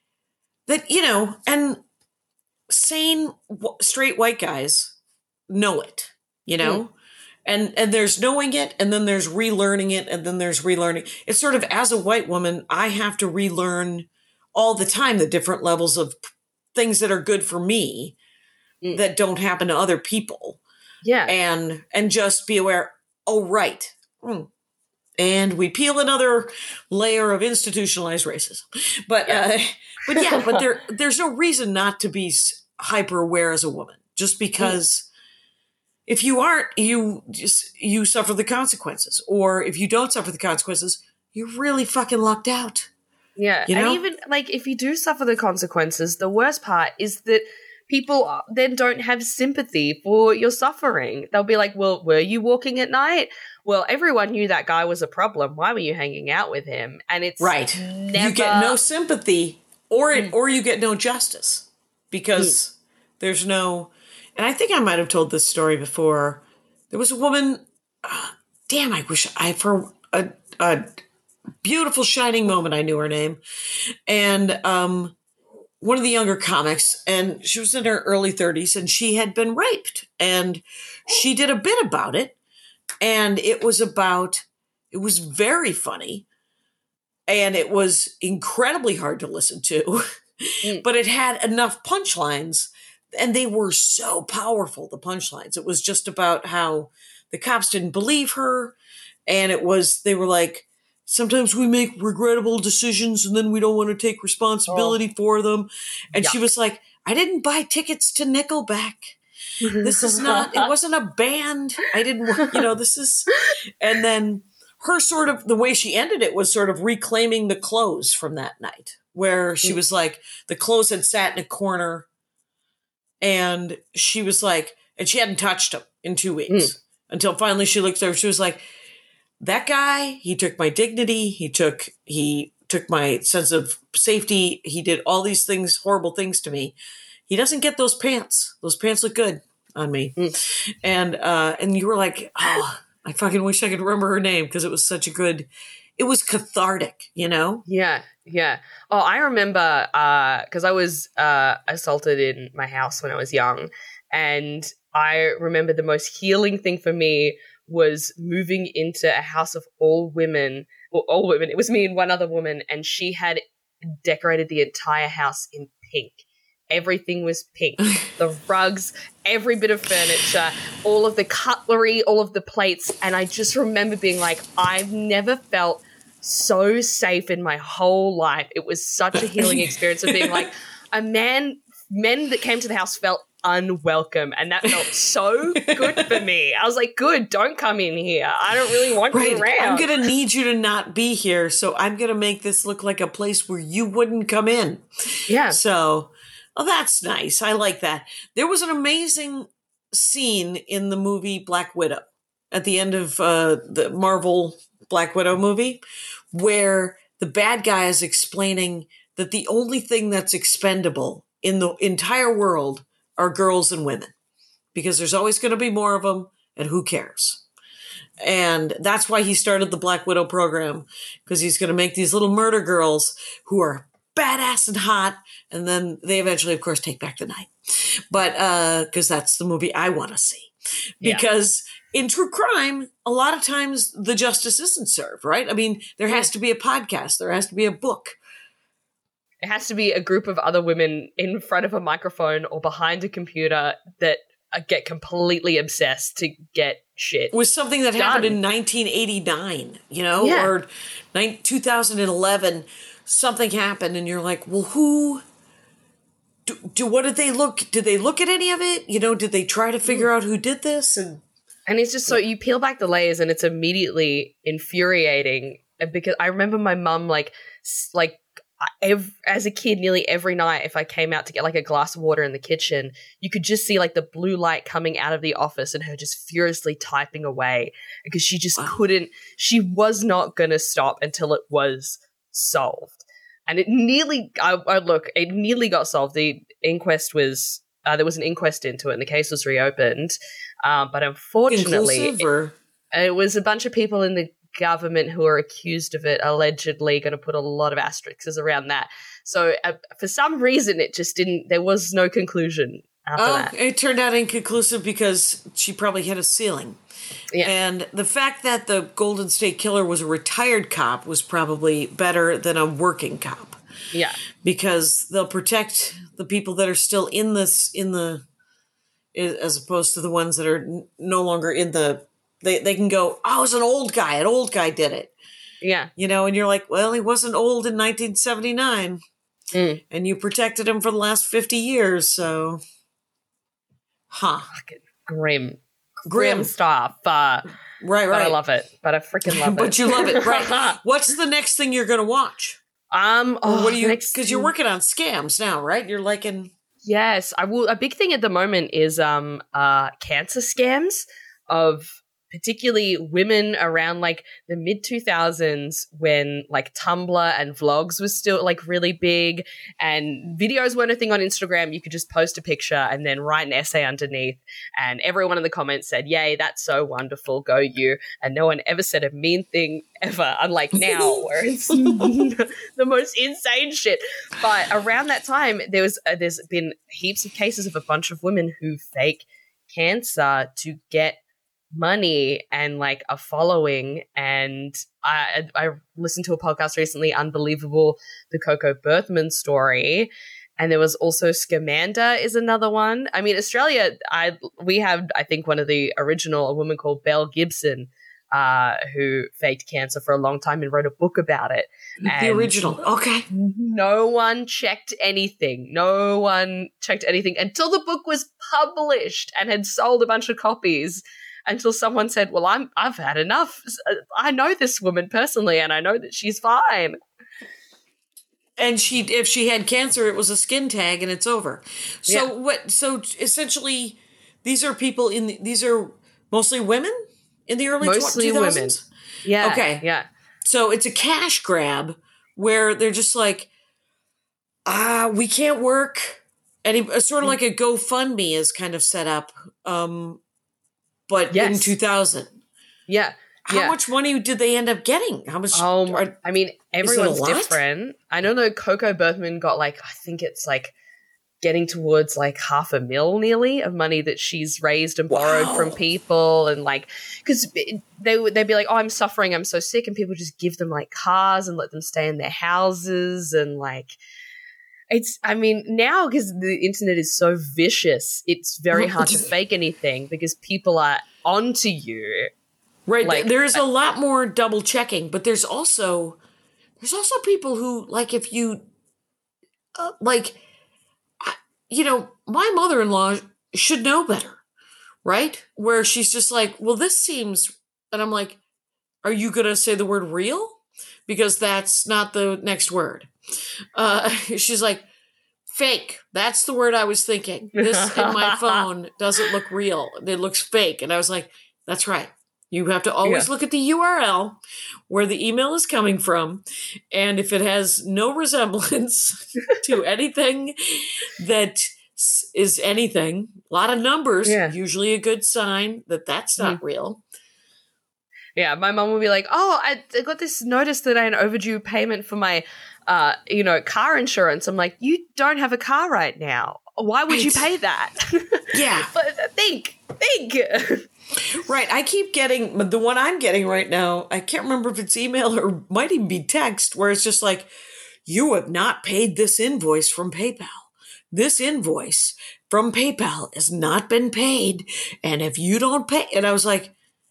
E: and sane straight white guys know it, and there's knowing it, and then there's relearning it, and then there's relearning. It's sort of, as a white woman, I have to relearn all the time the different levels of things that are good for me that don't happen to other people.
D: Yeah.
E: And just be aware, oh, right. And we peel another layer of institutionalized racism. But there's no reason not to be hyper aware as a woman, just because if you aren't, you suffer the consequences. Or if you don't suffer the consequences, you're really fucking lucked out.
D: Yeah.
E: You know?
D: And even like if you do suffer the consequences, the worst part is that people then don't have sympathy for your suffering. They'll be like, well, were you walking at night? Well, everyone knew that guy was a problem. Why were you hanging out with him? And it's
E: right.
D: Never...
E: You get no sympathy or you get no justice because there's no... And I think I might have told this story before. There was a woman... damn, I wish I... For a beautiful shining moment, I knew her name. And one of the younger comics, and she was in her early 30s, and she had been raped. And she did a bit about it. And it was very funny. And it was incredibly hard to listen to. But it had enough punchlines, and they were so powerful, the punchlines. It was just about how the cops didn't believe her. And they were like, sometimes we make regrettable decisions and then we don't want to take responsibility for them. And she was like, I didn't buy tickets to Nickelback. This is not, it wasn't a band. I didn't, this is, and then her sort of, the way she ended it was sort of reclaiming the clothes from that night, where she was like, the clothes had sat in a corner and she was like, and she hadn't touched them in 2 weeks until finally she looked over. She was like, that guy, he took my dignity. He took my sense of safety. He did all these things, horrible things to me. He doesn't get those pants. Those pants look good on me. And you were like, oh, I fucking wish I could remember her name because it was such a good, it was cathartic, Yeah.
D: Yeah. Oh, I remember because I was assaulted in my house when I was young. And I remember the most healing thing for me was moving into a house of all women. It was me and one other woman, and she had decorated the entire house in pink. Everything was pink. The rugs, every bit of furniture, all of the cutlery, all of the plates. And I just remember being like, I've never felt so safe in my whole life. It was such a healing experience of being like, men that came to the house felt unwelcome, and that felt so good for me. I was like, good, don't come in here. I don't really want you around.
E: I'm going to need you to not be here, so I'm going to make this look like a place where you wouldn't come in.
D: Yeah.
E: So, that's nice. I like that. There was an amazing scene in the movie Black Widow at the end of the Marvel Black Widow movie where the bad guy is explaining that the only thing that's expendable in the entire world are girls and women, because there's always going to be more of them, and who cares? And that's why he started the Black Widow program, because he's going to make these little murder girls who are badass and hot, and then they eventually, of course, take back the night. But because that's the movie I want to see. Because in true crime, a lot of times the justice isn't served, right? I mean, there has to be a podcast. There has to be a book.
D: It has to be a group of other women in front of a microphone or behind a computer that get completely obsessed to get shit.
E: With something that happened in 1989, or 2011, something happened and you're like, well, who... what did they look? Did they look at any of it? Did they try to figure out who did this? And
D: it's just so you peel back the layers and it's immediately infuriating, because I remember my mum as a kid, nearly every night, if I came out to get like a glass of water in the kitchen, you could just see like the blue light coming out of the office and her just furiously typing away because she just couldn't, she was not going to stop until it was solved. And it nearly, it nearly got solved. The inquest was, there was an inquest into it and the case was reopened. But unfortunately, it was a bunch of people in the government who are accused of it, allegedly, going to put a lot of asterisks around that. So for some reason, it just didn't, there was no conclusion after that.
E: It turned out inconclusive because she probably hit a ceiling. Yeah. And the fact that the Golden State Killer was a retired cop was probably better than a working cop.
D: Yeah.
E: Because they'll protect the people that are still as opposed to the ones that are no longer in the, they can go, oh, it's an old guy did it.
D: Yeah.
E: And you're like, well, he wasn't old in 1979. And you protected him for the last 50 years, so.
D: Fucking grim. grim stuff.
E: Right.
D: But I love it. But I freaking love it.
E: But you love it, right? What's the next thing you're going to watch? What do you? Because you're working on scams now, right? You're liking.
D: Yes, I will. A big thing at the moment is cancer scams of particularly women around like the mid 2000s when like Tumblr and vlogs was still like really big and videos weren't a thing on Instagram. You could just post a picture and then write an essay underneath, and everyone in the comments said, "Yay, that's so wonderful, go you." And no one ever said a mean thing ever, unlike now where it's the most insane shit. But around that time there's been heaps of cases of a bunch of women who fake cancer to get money and like a following. And I listened to a podcast recently, Unbelievable, the Coco Berthman story, and there was also Scamander is another one. I mean, Australia, we have I think one of the original, a woman called Belle Gibson, who faked cancer for a long time and wrote a book about it.
E: The original, okay.
D: No one checked anything. No one checked anything until the book was published and had sold a bunch of copies. Until someone said, "Well, I've had enough. I know this woman personally, and I know that she's fine."
E: And if she had cancer, it was a skin tag, and it's over. So
D: Yeah.
E: So essentially, these are people these are mostly women in the early
D: Mostly
E: 2000s?
D: women. Yeah.
E: Okay.
D: Yeah.
E: So it's a cash grab where they're just like, we can't work. And sort of like a GoFundMe is kind of set up. But in 2000.
D: Yeah.
E: How much money did they end up getting? How much?
D: I mean, everyone's
E: a lot?
D: different. I know that Coco Berthman got like, I think it's like getting towards like $500,000 nearly of money that she's raised and borrowed from people. And like, because they'd be like, "Oh, I'm suffering, I'm so sick." And people just give them like cars and let them stay in their houses. And like, I mean, now because the internet is so vicious, it's very hard to fake anything because people are onto you.
E: Right.
D: Like,
E: there's a lot more double checking, but there's also people who like if you my mother-in-law should know better, right? Where she's just like, "Well, this seems," and I'm like, "Are you going to say the word real? Because that's not the next word." She's like, "Fake. That's the word I was thinking. This in my phone doesn't look real. It looks fake." And I was like, "That's right. You have to always look at the URL where the email is coming from. And if it has no resemblance to anything that is anything, a lot of numbers, usually a good sign that that's not real."
D: Yeah, my mom would be like, "Oh, I got this notice that I had an overdue payment for my, car insurance." I'm like, "You don't have a car right now. Why would you pay that?"
E: Yeah.
D: But think.
E: Right. I keep getting, the one I'm getting right now, I can't remember if it's email or might even be text, where it's just like, "You have not paid this invoice from PayPal. This invoice from PayPal has not been paid. And if you don't pay," and I was like,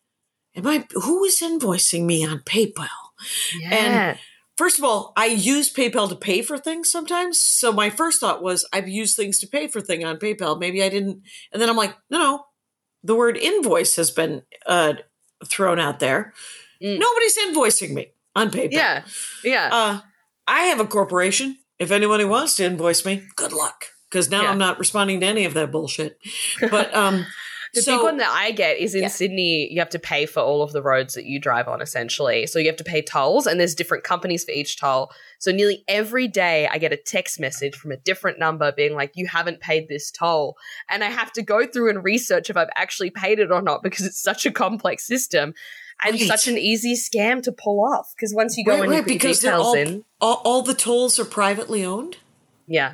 E: who is invoicing me on PayPal?
D: Yeah.
E: And first of all, I use PayPal to pay for things sometimes. So my first thought was, I've used things to pay for thing on PayPal. Maybe I didn't. And then I'm like, no. The word invoice has been thrown out there. Nobody's invoicing me on PayPal.
D: Yeah.
E: I have a corporation. If anyone who wants to invoice me, good luck. Because now I'm not responding to any of that bullshit. But
D: the big one that I get is in Sydney, you have to pay for all of the roads that you drive on, essentially. So you have to pay tolls, and there's different companies for each toll. So nearly every day I get a text message from a different number being like, "You haven't paid this toll." And I have to go through and research if I've actually paid it or not, because it's such a complex system and such an easy scam to pull off. Because once you go and you put your details in.
E: All the tolls are privately owned?
D: Yeah.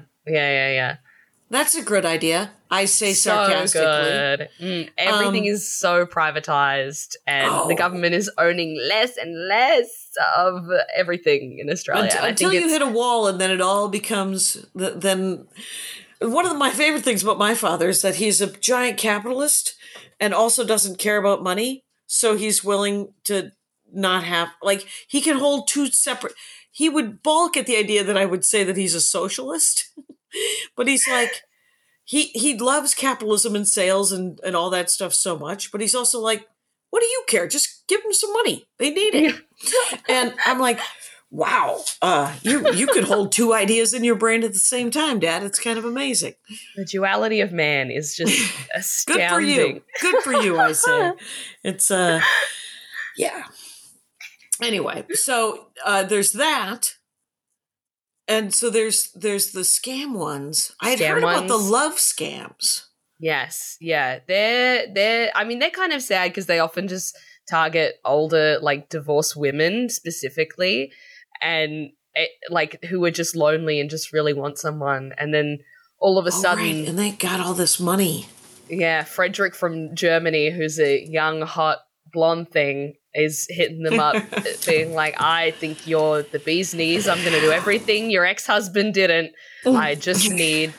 E: That's a good idea. I say sarcastically.
D: So good. Everything is so privatized, and the government is owning less and less of everything in Australia.
E: Until you hit a wall, and then it all becomes. Then one of my favorite things about my father is that he's a giant capitalist and also doesn't care about money. So he's willing to not have, like, he can hold two separate. He would balk at the idea that I would say that he's a socialist, but he's like, he loves capitalism and sales and all that stuff so much, but he's also like, what do you care? Just give them some money. They need it. And I'm like, wow, you could hold two ideas in your brain at the same time, Dad. It's kind of amazing.
D: The duality of man is just astounding.
E: Good for you. Good for you, I say. It's, yeah. Anyway, so there's that. And so there's the scam ones. I had heard about the love scams.
D: Yes, yeah. They're kind of sad because they often just target older, like, divorced women specifically, and who are just lonely and just really want someone. And then all of a sudden,
E: right. And they got all this money.
D: Yeah, Frederick from Germany, who's a young, hot, blonde thing, is hitting them up, being like, I think you're the bee's knees. I'm going to do everything your ex-husband didn't. I just need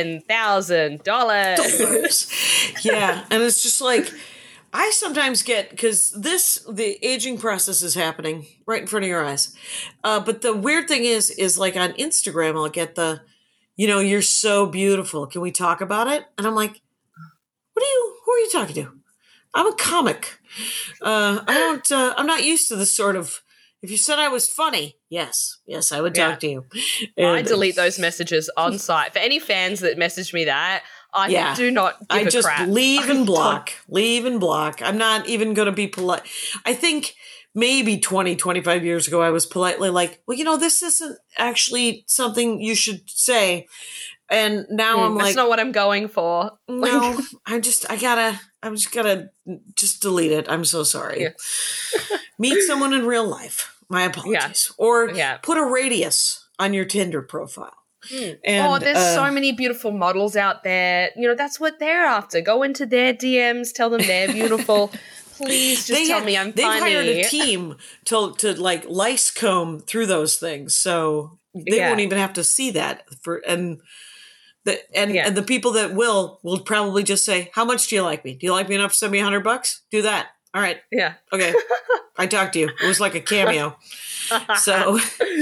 D: $10,000.
E: Yeah, and it's just like, I sometimes get, because the aging process is happening right in front of your eyes. But the weird thing is like on Instagram, I'll get you're so beautiful. Can we talk about it? And I'm like, who are you talking to? I'm a comic. I'm not used to this sort of, if you said I was funny, yes, I would talk to you. And
D: I delete those messages on site. For any fans that message me that, I do not give a crap.
E: I just leave and block. I'm not even going to be polite. I think maybe 20, 25 years ago, I was politely like, well, this isn't actually something you should say. And now I'm like,
D: that's not what I'm going for.
E: No, I'm just gotta delete it. I'm so sorry.
D: Yeah.
E: Meet someone in real life. My apologies. Yeah. Or put a radius on your Tinder profile. And,
D: there's so many beautiful models out there. That's what they're after. Go into their DMs, tell them they're beautiful. Please just tell me I'm funny.
E: They've hired a team to like lice comb through those things, so they won't even have to see that. And the people that will probably just say, how much do you like me? Do you like me enough to send me $100? Do that. All right.
D: Yeah.
E: Okay. I talked to you. It was like a cameo. So.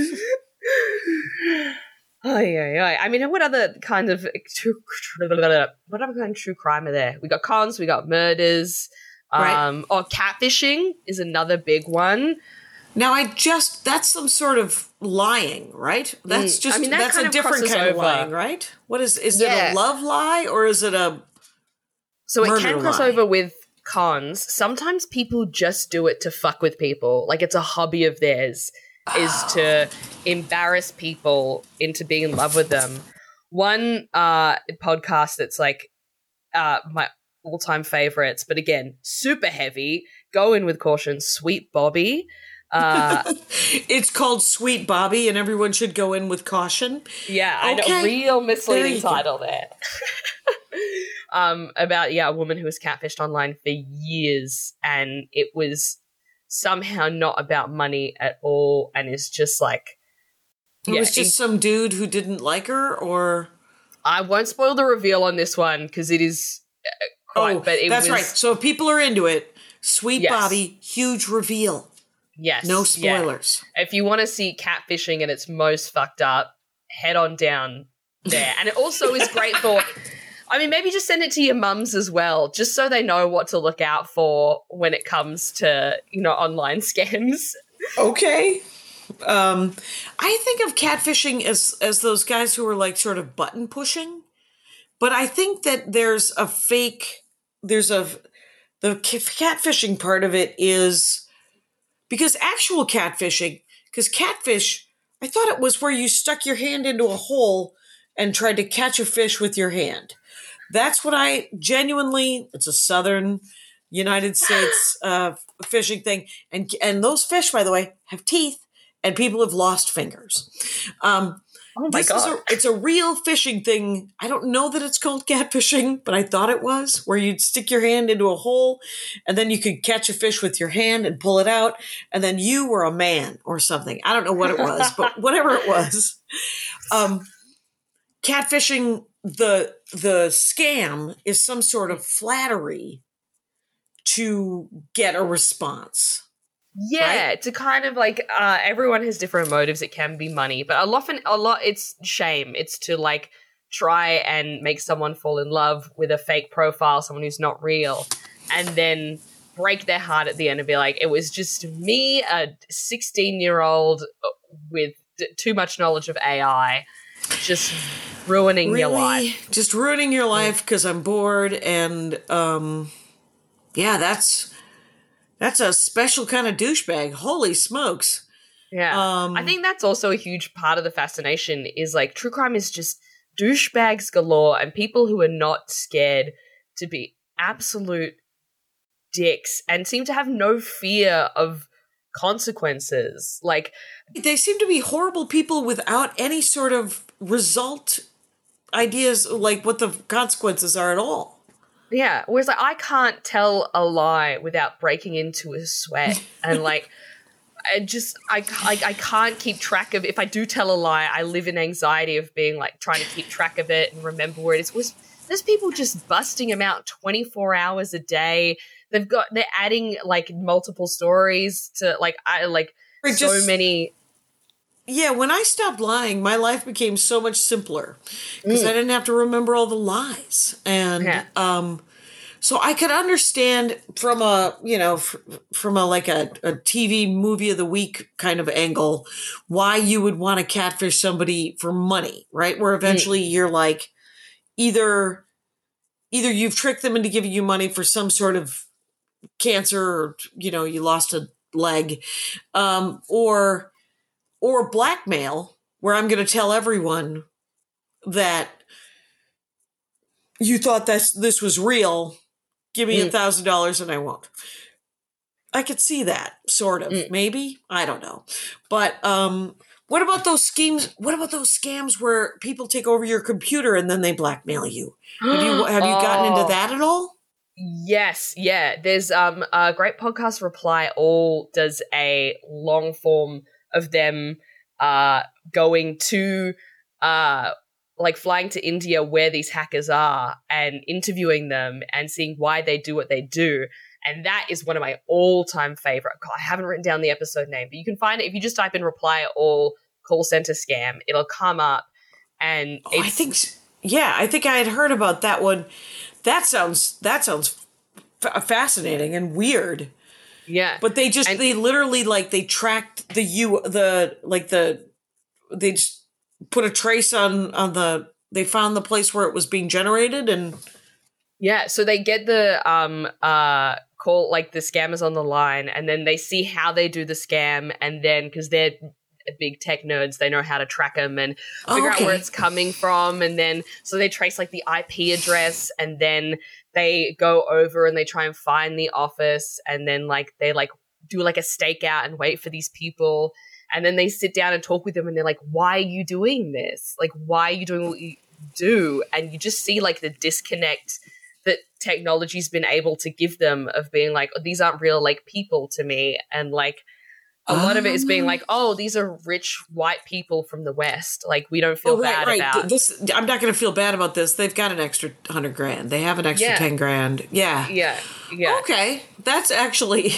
D: I mean, what other kind of true crime are there? We got cons, we got murders.
E: Right.
D: Or catfishing is another big one.
E: Now, that's some sort of lying, right? That's just, that's a different kind of lying, right? What is it a love lie or is it a
D: So it can cross
E: lie?
D: over with cons. Sometimes people just do it to fuck with people. Like it's a hobby of theirs is to embarrass people into being in love with them. One podcast that's like my all-time favorites, but again, super heavy. Go in with caution. Sweet Bobby.
E: It's called Sweet Bobby, and everyone should go in with caution.
D: Yeah, I know. Real misleading title there. About a woman who was catfished online for years, and it was somehow not about money at all, and is just like
E: it was just some dude who didn't like her, or
D: I won't spoil the reveal on this one because it is. But
E: that's right. So if people are into it, Sweet Bobby, huge reveal.
D: Yes.
E: No spoilers.
D: Yeah. If you want to see catfishing at its most fucked up, head on down there. And it also is great for, maybe just send it to your mums as well, just so they know what to look out for when it comes to, online scams. Okay.
E: I think of catfishing as those guys who are like sort of button pushing, but I think that the catfishing part of it is because actual catfishing, because catfish, I thought it was where you stuck your hand into a hole and tried to catch a fish with your hand. That's what it's a southern United States fishing thing. And those fish, by the way, have teeth and people have lost fingers.
D: Oh my God.
E: It's a real fishing thing. I don't know that it's called catfishing, but I thought it was, where you'd stick your hand into a hole and then you could catch a fish with your hand and pull it out. And then you were a man or something. I don't know what it was, but whatever it was. Catfishing, the scam is some sort of flattery to get a response.
D: Yeah, right? To kind of like everyone has different motives. It can be money, but a lot it's shame. It's to like try and make someone fall in love with a fake profile, someone who's not real, and then break their heart at the end and be like, it was just me, a 16-year-old with too much knowledge of AI, just ruining your life.
E: Just ruining your life because I'm bored. And yeah, that's a special kind of douchebag. Holy smokes.
D: Yeah. I think that's also a huge part of the fascination is like true crime is just douchebags galore and people who are not scared to be absolute dicks and seem to have no fear of consequences. Like,
E: they seem to be horrible people without any sort of result ideas, like what the consequences are at all.
D: Yeah. Whereas like, I can't tell a lie without breaking into a sweat and like, I can't keep track of, if I do tell a lie, I live in anxiety of being like trying to keep track of it and remember where it is. There's people just busting them out 24 hours a day. They're adding like multiple stories to many.
E: Yeah, when I stopped lying, my life became so much simpler because I didn't have to remember all the lies. And so I could understand from a TV movie of the week kind of angle why you would want to catfish somebody for money, right? Where eventually you're like, either you've tricked them into giving you money for some sort of cancer or, you lost a leg, or blackmail, where I'm going to tell everyone that you thought this was real. Give me $1,000 and I won't. I could see that, sort of, maybe. I don't know. But what about those schemes? What about those scams where people take over your computer and then they blackmail you? Have you gotten into that at all?
D: Yes, yeah. There's a great podcast, Reply All, does a long form of them going to like flying to India where these hackers are and interviewing them and seeing why they do what they do. And that is one of my all-time favorite. God, I haven't written down the episode name, but you can find it if you just type in Reply All call center scam. It'll come up. And
E: I think I had heard about that one. That sounds fascinating and weird.
D: Yeah.
E: But they literally like they tracked they just put a trace on they found the place where it was being generated and
D: yeah, so they get the call, like the scammers on the line, and then they see how they do the scam, and then because they're big tech nerds, they know how to track them and figure out where it's coming from, and then so they trace like the IP address, and then they go over and they try and find the office, and then like they like do like a stakeout and wait for these people, and then they sit down and talk with them, and they're like, "Why are you doing this? Like, why are you doing what you do?" And you just see like the disconnect that technology's been able to give them of being like, oh, these aren't real like people to me, and like a lot of it is being like, oh, these are rich white people from the West, like we don't feel bad about
E: this. I'm not going to feel bad about this. They've got an extra $100,000. They have an extra $10,000. Yeah. Okay, that's actually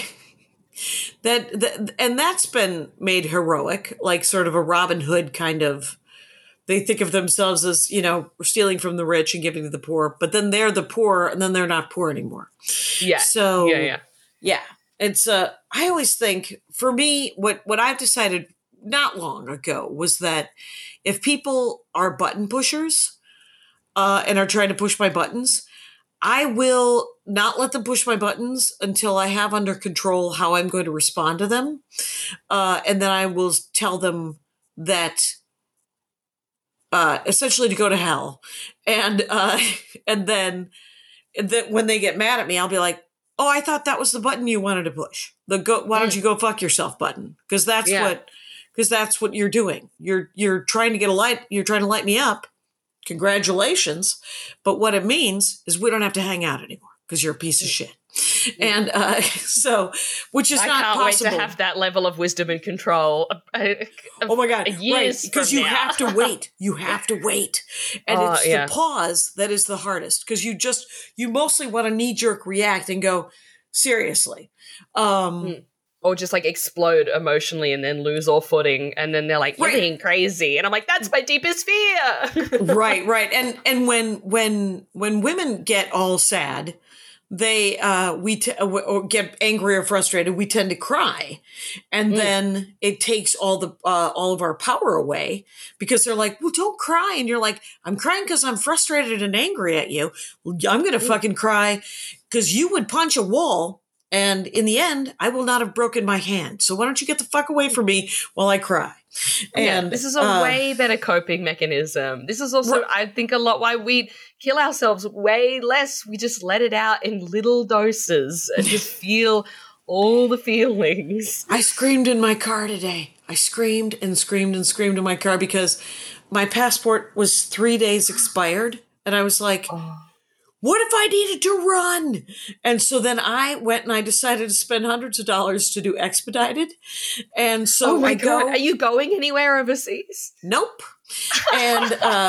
E: that and that's been made heroic, like sort of a Robin Hood kind of. They think of themselves as, stealing from the rich and giving to the poor, but then they're the poor and then they're not poor anymore.
D: Yeah.
E: So, yeah. It's, I always think for me, what I've decided not long ago was that if people are button pushers, and are trying to push my buttons, I will not let them push my buttons until I have under control how I'm going to respond to them. And then I will tell them that, essentially to go to hell. And then when they get mad at me, I'll be like, oh, I thought that was the button you wanted to push. Why don't you go fuck yourself button? Because that's what you're doing. You're trying to get you're trying to light me up. Congratulations. But what it means is we don't have to hang out anymore because you're a piece of shit. And so, which is not possible. I can't wait
D: to have that level of wisdom and control.
E: Oh my God. Right. Because you have to wait. You have to wait. And it's the pause that is the hardest because you mostly want to knee jerk react and go, seriously.
D: or just like explode emotionally and then lose all footing, and then they're like, "You're being crazy," and I'm like, "That's my deepest fear."
E: Right. And when women get all sad, they or get angry or frustrated, we tend to cry, and then it takes all of our power away, because they're like, "Well, don't cry," and you're like, "I'm crying because I'm frustrated and angry at you. I'm gonna fucking cry because you would punch a wall, and in the end, I will not have broken my hand. So why don't you get the fuck away from me while I cry?" And
D: this is a way better coping mechanism. This is also, I think, a lot why we kill ourselves way less. We just let it out in little doses and just feel all the feelings.
E: I screamed in my car today. I screamed and screamed and screamed in my car because my passport was 3 days expired. And I was like, what if I needed to run? And so then I went and I decided to spend hundreds of dollars to do expedited. And so
D: God, are you going anywhere overseas?
E: Nope. And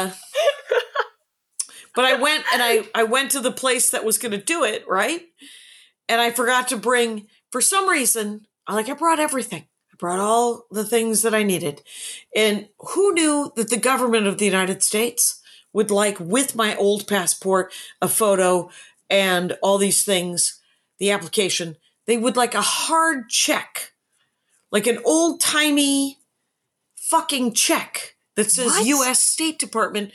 E: but I went and I went to the place that was going to do it, right? And I forgot to bring, for some reason, I brought everything. I brought all the things that I needed. And who knew that the government of the United States would like, with my old passport, a photo, and all these things, the application, they would like a hard check, like an old-timey fucking check that says U.S. State Department,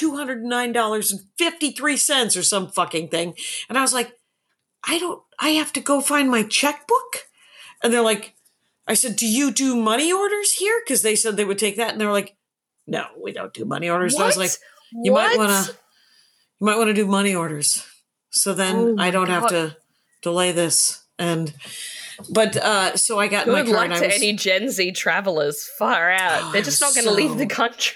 E: $209.53 or some fucking thing. And I was like, I have to go find my checkbook? And they're like, I said, do you do money orders here? Because they said they would take that. And they were like, no, we don't do money orders. And I was like, you might want to do money orders. So then I don't have to delay this. But so I got in my car.
D: Good luck to any Gen Z travelers. Far out. They're just not going to leave the country.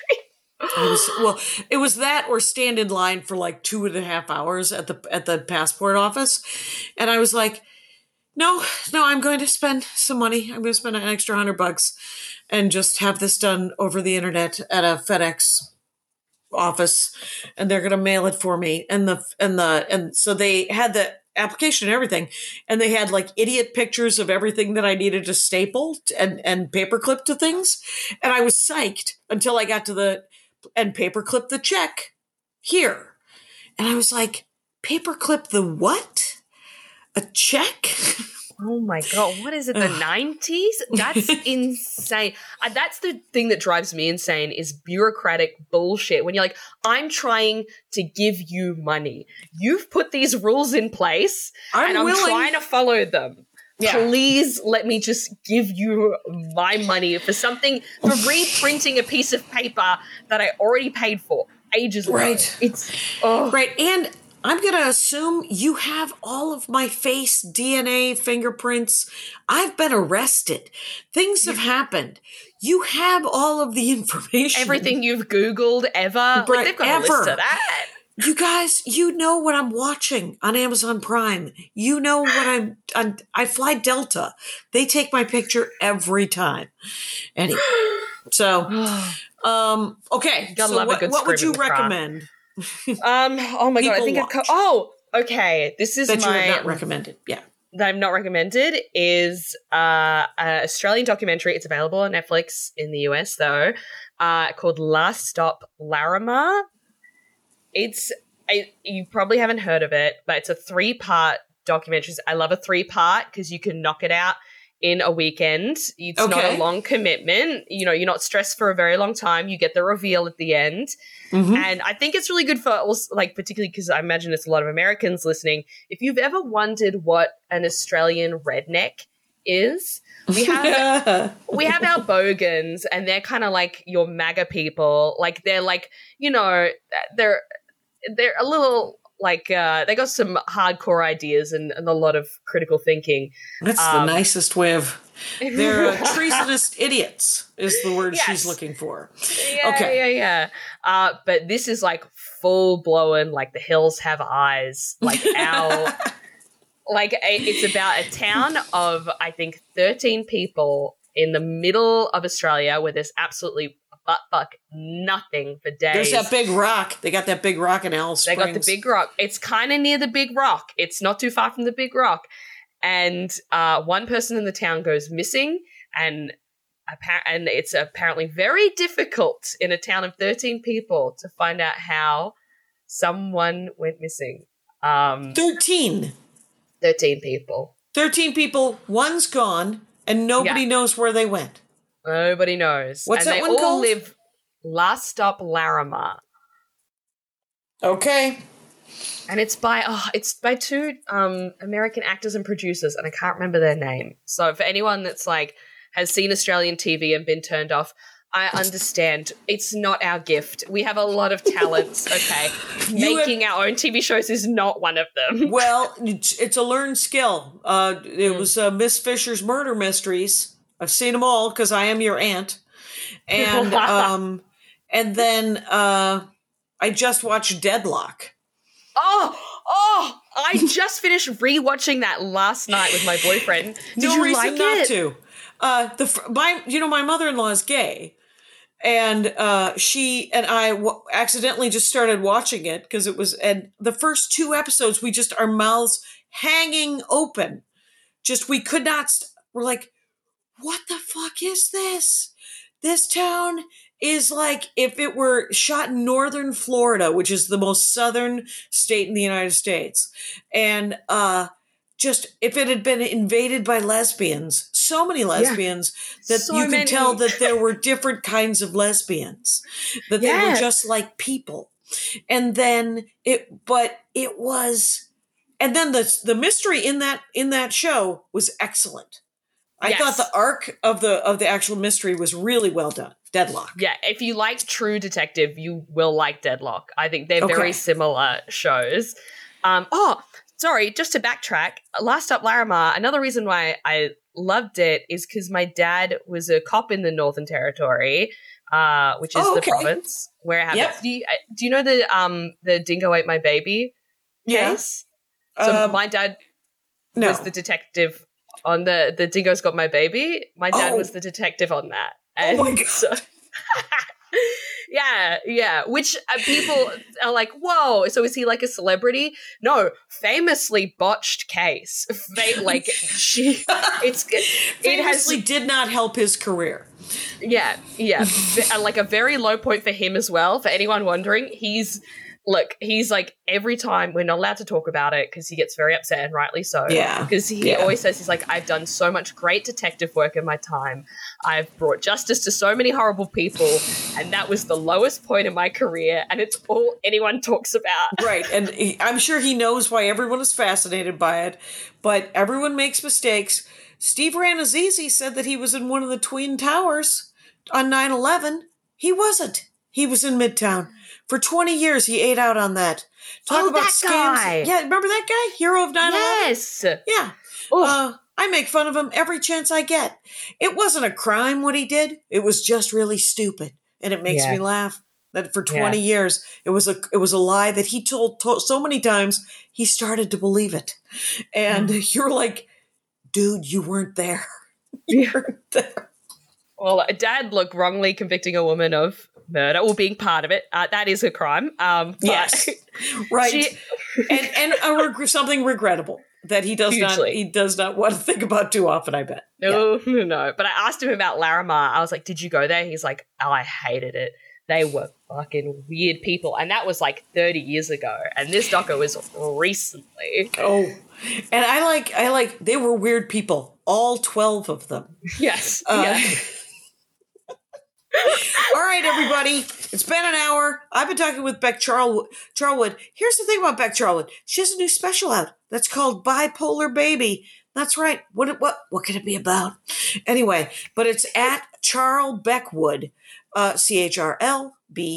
E: It was that or stand in line for like 2.5 hours at the passport office. And I was like, no, I'm going to spend some money. I'm going to spend an extra $100 and just have this done over the internet at a FedEx office, and they're going to mail it for me. And so they had the application and everything, and they had like idiot pictures of everything that I needed to staple and paperclip to things. And I was psyched until I got to and paperclip the check here. And I was like, paperclip the what? A check?
D: Oh my God. What is it? The 90s? That's insane. That's the thing that drives me insane is bureaucratic bullshit. When you're like, I'm trying to give you money. You've put these rules in place and I'm trying to follow them. Yeah. Please let me just give you my money for something, for reprinting a piece of paper that I already paid for ages ago.
E: Right. Right. And I'm going to assume you have all of my face, DNA, fingerprints. I've been arrested. Things have happened. You have all of the information.
D: Everything you've Googled ever.
E: Right,
D: like they've got a list of that.
E: You guys, you know what I'm watching on Amazon Prime. You know what I fly Delta. They take my picture every time. Anyway, so, okay.
D: Gotta
E: so
D: love a good
E: what would you
D: screaming
E: recommend?
D: Oh my God. I think okay. This is
E: that you have not recommended. Yeah.
D: That I've not recommended is an Australian documentary. It's available on Netflix in the US though, called Last Stop Larrimah. You probably haven't heard of it, but it's a 3-part documentary. I love a 3-part because you can knock it out in a weekend. It's not a long commitment. You know, you're not stressed for a very long time. You get the reveal at the end. Mm-hmm. And I think it's really good for, like, particularly because I imagine it's a lot of Americans listening. If you've ever wondered what an Australian redneck is, we have our bogans, and they're kind of like your MAGA people. Like, they're like, you know, they're a little like they got some hardcore ideas and a lot of critical thinking.
E: That's the nicest way of. They're treasonous idiots is the word she's looking for.
D: Yeah. But this is like full blown, like The Hills Have Eyes, like it's about a town of, I think, 13 people in the middle of Australia where there's absolutely butt nothing for days.
E: There's that big rock. They got that big rock in Alice Springs.
D: They got the big rock. It's kind of near the big rock. It's not too far from the big rock. and one person in the town goes missing, and it's apparently very difficult in a town of 13 people to find out how someone went missing.
E: 13
D: people.
E: 13 people, one's gone, and nobody knows where they went.
D: Nobody knows.
E: What's
D: and
E: that
D: they
E: one
D: all
E: called?
D: live Last Stop Larimar.
E: Okay.
D: And it's by two American actors and producers, and I can't remember their name. So for anyone that's like has seen Australian TV and been turned off, I understand. It's not our gift. We have a lot of talents, okay? Making our own TV shows is not one of them.
E: Well, it's a learned skill. It was Miss Fisher's Murder Mysteries. I've seen them all because I am your aunt. And and then I just watched Deadlock.
D: Oh! I just finished rewatching that last night with my boyfriend. Did
E: No
D: you
E: reason
D: like
E: not
D: it?
E: to. My mother-in-law is gay, and she and I accidentally just started watching it because it was, and the first 2 episodes, we just, our mouths hanging open. Just, we could not, we're like, what the fuck is this? This town is like if it were shot in northern Florida, which is the most southern state in the United States. And just if it had been invaded by lesbians, so many lesbians that
D: So
E: you
D: many.
E: could tell that there were different kinds of lesbians, that they were just like people. And then the mystery in that show was excellent. I thought the arc of the actual mystery was really well done. Deadlock.
D: Yeah, if you like True Detective, you will like Deadlock. I think they're very similar shows. Sorry, just to backtrack, Last Stop Larimar, another reason why I loved it is because my dad was a cop in the Northern Territory, which is the province where it happens.
E: Yep.
D: Do you know the Dingo Ate My Baby case? So my dad was the detective on the Dingo's Got My Baby. My dad was the detective on that. And
E: oh my God.
D: So, yeah. Which people are like, whoa. So is he like a celebrity? No, famously botched case.
E: Famously did not help his career.
D: Yeah. Like a very low point for him as well. For anyone wondering, he's like every time we're not allowed to talk about it because he gets very upset, and rightly so.
E: Yeah.
D: Because he always says, he's like, I've done so much great detective work in my time. I've brought justice to so many horrible people, and that was the lowest point in my career, and it's all anyone talks about.
E: Right. And I'm sure he knows why everyone is fascinated by it, but everyone makes mistakes. Steve Ranazizi said that he was in one of the Twin Towers on 9/11. He wasn't. He was in Midtown. For 20 years, he ate out on that. Talk about
D: that
E: scams.
D: guy.
E: Yeah, remember that guy? Hero of 9/11?
D: Yes.
E: Yeah. I make fun of him every chance I get. It wasn't a crime what he did. It was just really stupid. And it makes me laugh that for 20 years, it was a lie that he told so many times, he started to believe it. And you're like, dude, you weren't there. You weren't there.
D: Well, Dad, wrongly convicting a woman of murder or being part of it. That is a crime.
E: Yes, right. And something regrettable that he does not want to think about too often, I bet.
D: No. But I asked him about Larimar. I was like, did you go there? He's like, oh, I hated it. They were fucking weird people. And that was like 30 years ago. And this doco was recently.
E: Oh, and I like, they were weird people. All 12 of them.
D: Yes.
E: All right, everybody. It's been an hour. I've been talking with Beck Charlwood. Here's the thing about Beck Charlwood. She has a new special out that's called Bipolar Baby. That's right. What could it be about? Anyway, but it's at Charl Beckwood. CHRLBECWOOD.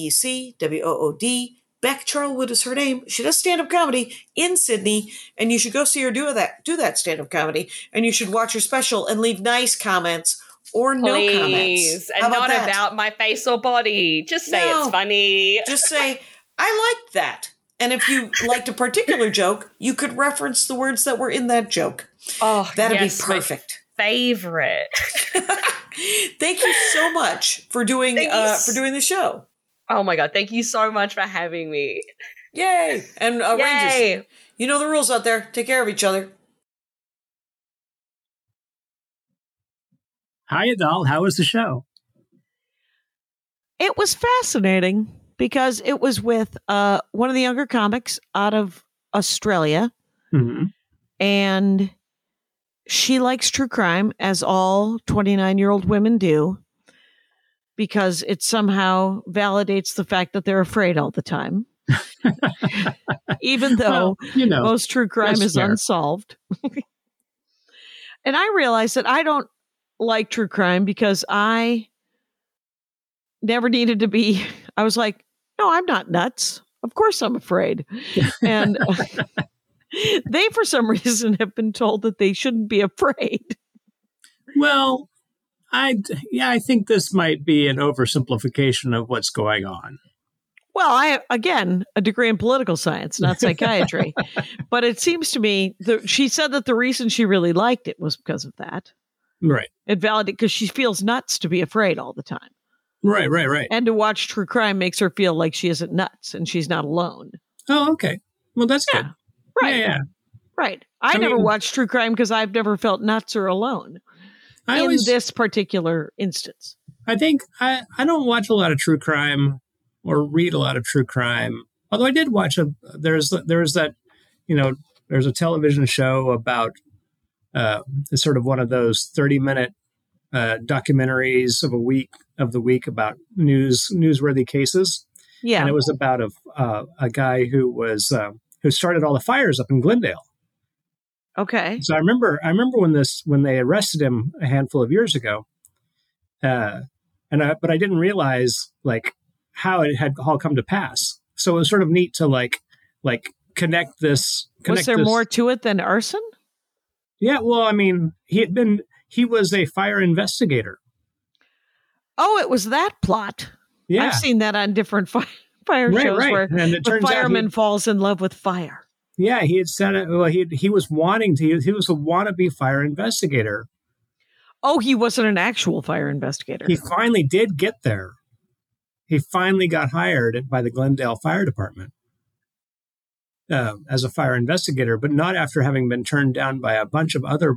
E: Beck Charlwood is her name. She does stand-up comedy in Sydney, and you should go see her do that stand-up comedy, and you should watch her special and leave nice comments or no comments.
D: And not about my face or body. Just say it's funny.
E: Just say, I liked that. And if you liked a particular joke, you could reference the words that were in that joke.
D: Oh,
E: that'd be perfect.
D: Favorite.
E: Thank you so much for doing the show.
D: Oh my God, thank you so much for having me.
E: Yay! And Rangers, you know the rules out there. Take care of each other.
F: Hi, Adal. How was the show?
C: It was fascinating because it was with one of the younger comics out of Australia.
F: Mm-hmm.
C: And she likes true crime, as all 29-year-old women do, because it somehow validates the fact that they're afraid all the time. Even though most true crime is
F: fair.
C: unsolved. And I realized that I don't like true crime because I never needed to be. I was like, no, I'm not nuts. Of course I'm afraid. And they, for some reason, have been told that they shouldn't be afraid.
F: Well, I think this might be an oversimplification of what's going on.
C: Well, again, a degree in political science, not psychiatry. But it seems to me that she said that the reason she really liked it was because of that.
F: Right.
C: It validated because she feels nuts to be afraid all the time.
F: Right.
C: And to watch true crime makes her feel like she isn't nuts and she's not alone.
F: Oh, okay. Well, that's good.
C: Right.
F: Yeah.
C: Right. I never watched true crime because I've never felt nuts or alone in this particular instance.
F: I think I don't watch a lot of true crime or read a lot of true crime. Although I did watch there's that, there's a television show about it's sort of one of those 30-minute documentaries of the week about newsworthy cases.
C: Yeah.
F: And it was about a guy who started all the fires up in Glendale.
C: Okay.
F: So I remember when they arrested him a handful of years ago, but I didn't realize like how it had all come to pass. So it was sort of neat to like connect this.
C: Was there more to it than arson?
F: Yeah. Well, I mean, he was a fire investigator.
C: Oh, it was that plot.
F: Yeah.
C: I've seen that on different fire shows where the fireman falls in love with fire.
F: Yeah, he had said it. Well, he was wanting to. He was a wannabe fire investigator.
C: Oh, he wasn't an actual fire investigator.
F: He finally did get there. He finally got hired by the Glendale Fire Department as a fire investigator, but not after having been turned down by a bunch of other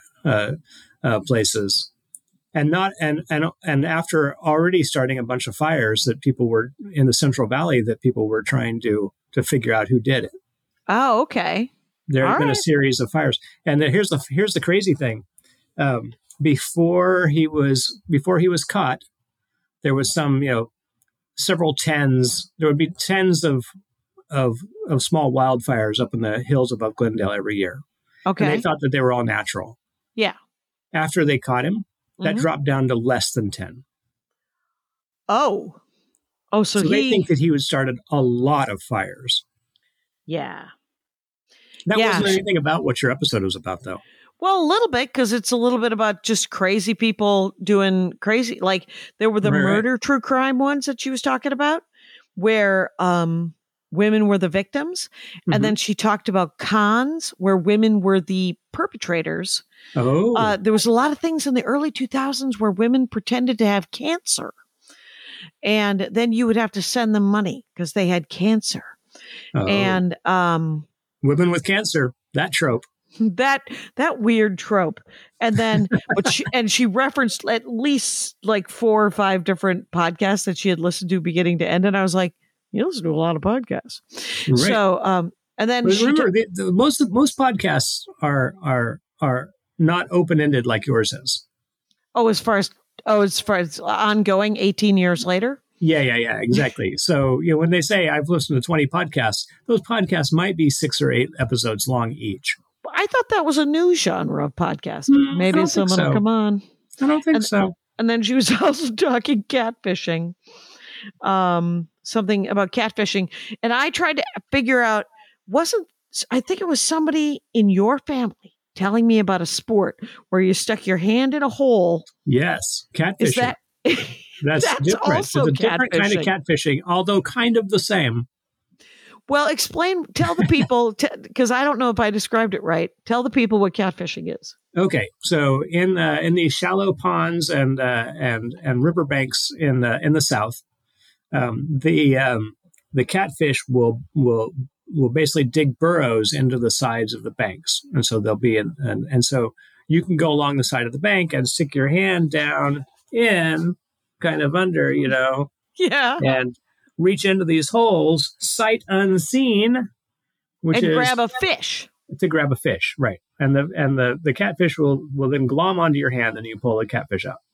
F: places, and after already starting a bunch of fires that people were in the Central Valley that people were trying to figure out who did it.
C: Oh, okay.
F: There have been a series of fires, and here's the crazy thing: before he was caught, there was several tens. There would be tens of small wildfires up in the hills above Glendale every year.
C: Okay,
F: and they thought that they were all natural.
C: Yeah.
F: After they caught him, that dropped down to less than 10.
C: Oh, so
F: they think that he started a lot of fires.
C: Yeah.
F: That wasn't anything about what your episode was about, though.
C: Well, a little bit, because it's a little bit about just crazy people doing crazy. Like there were the murder true crime ones that she was talking about, where women were the victims. Mm-hmm. And then she talked about cons, where women were the perpetrators.
F: Oh.
C: There was a lot of things in the early 2000s where women pretended to have cancer. And then you would have to send them money because they had cancer.
F: Oh.
C: And
F: women with cancer, that trope.
C: That weird trope. And then she referenced at least like 4 or 5 different podcasts that she had listened to beginning to end. And I was like, you listen to a lot of podcasts. Right. So and then
F: remember most podcasts are not open-ended like yours is.
C: As far as ongoing 18 years later?
F: Yeah, exactly. So, when they say I've listened to 20 podcasts, those podcasts might be 6 or 8 episodes long each.
C: I thought that was a new genre of podcasting. Maybe someone will come on.
F: I don't think so.
C: And then she was also talking catfishing, something about catfishing. And I tried to figure out, I think it was somebody in your family telling me about a sport where you stuck your hand in a hole.
F: Yes, catfishing.
C: Is that...
F: That's different.
C: Also
F: it's a different kind of catfishing, although kind of the same.
C: Well, tell the people, because I don't know if I described it right. Tell the people what catfishing is.
F: Okay, so in these shallow ponds and riverbanks in the south, the catfish will basically dig burrows into the sides of the banks, and so they'll be and so you can go along the side of the bank and stick your hand down in, kind of under,
C: Yeah.
F: and reach into these holes, sight unseen, which
C: And
F: is
C: grab a fish.
F: to grab a fish, right? And the catfish will then glom onto your hand, and you pull the catfish out.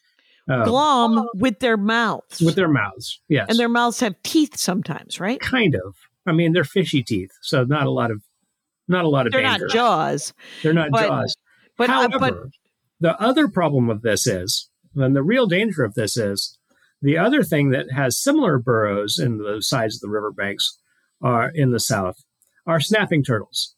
C: Glom with their mouths.
F: With their mouths, yes.
C: And their mouths have teeth sometimes, right?
F: Kind of. I mean, they're fishy teeth, so not a lot of
C: They're
F: danger.
C: not jaws.
F: They're not
C: but-
F: jaws.
C: But
F: However, the other problem of this is, and the real danger of this is, the other thing that has similar burrows in the sides of the riverbanks are in the south are snapping turtles,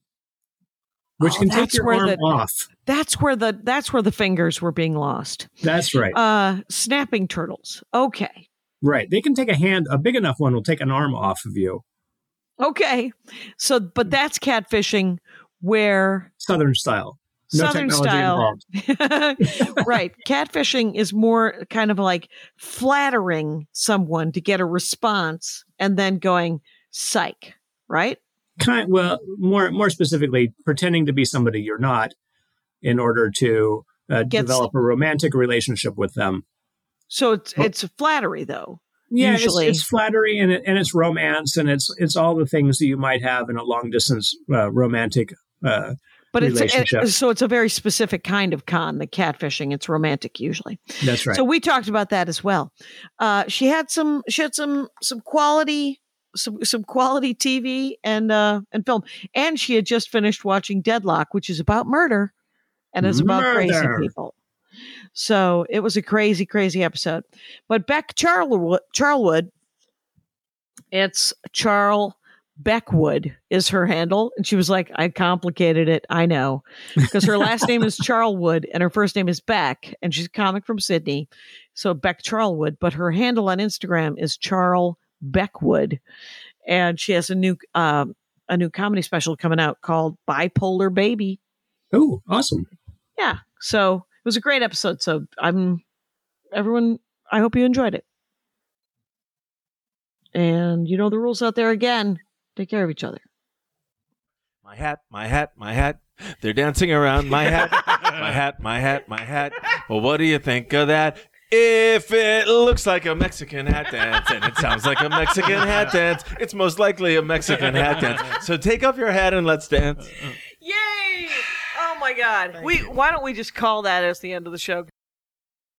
F: which can take
C: that's
F: your
C: where
F: arm off.
C: that's where the fingers were being lost.
F: That's right.
C: Snapping turtles. Okay.
F: Right. They can take a big enough one will take an arm off of you.
C: Okay. So, but that's catfishing where
F: Southern style. No
C: Southern
F: technology
C: style.
F: involved.
C: Right. Catfishing is more kind of like flattering someone to get a response and then going psych, right?
F: More specifically, pretending to be somebody you're not in order to develop a romantic relationship with them.
C: So it's flattery though.
F: Yeah,
C: usually.
F: it's flattery and it's romance and it's all the things that you might have in a long distance romantic
C: But
F: relationship.
C: it's a very specific kind of con, the catfishing. It's romantic usually.
F: That's right.
C: So we talked about that as well. She had some quality TV and film, and she had just finished watching Deadlock, which is about murder and is about crazy people. So it was a crazy, crazy episode. But Beck Charlwood, it's Charl Beckwood is her handle. And she was like, I complicated it. I know. Because her last name is Charlwood and her first name is Beck. And she's a comic from Sydney. So Beck Charlwood. But her handle on Instagram is Charl Beckwood. And she has a new comedy special coming out called Bipolar Baby.
F: Oh, awesome.
C: Yeah. So it was a great episode. So I hope you enjoyed it. And you know the rules out there again. Take care of each other.
G: My hat, my hat, my hat. They're dancing around my hat, my hat, my hat, my hat. Well, what do you think of that? If it looks like a Mexican hat dance and it sounds like a Mexican hat dance, it's most likely a Mexican hat dance. So take off your hat and let's dance.
C: Yay! Oh my God. Why don't we just call that as the end of the show?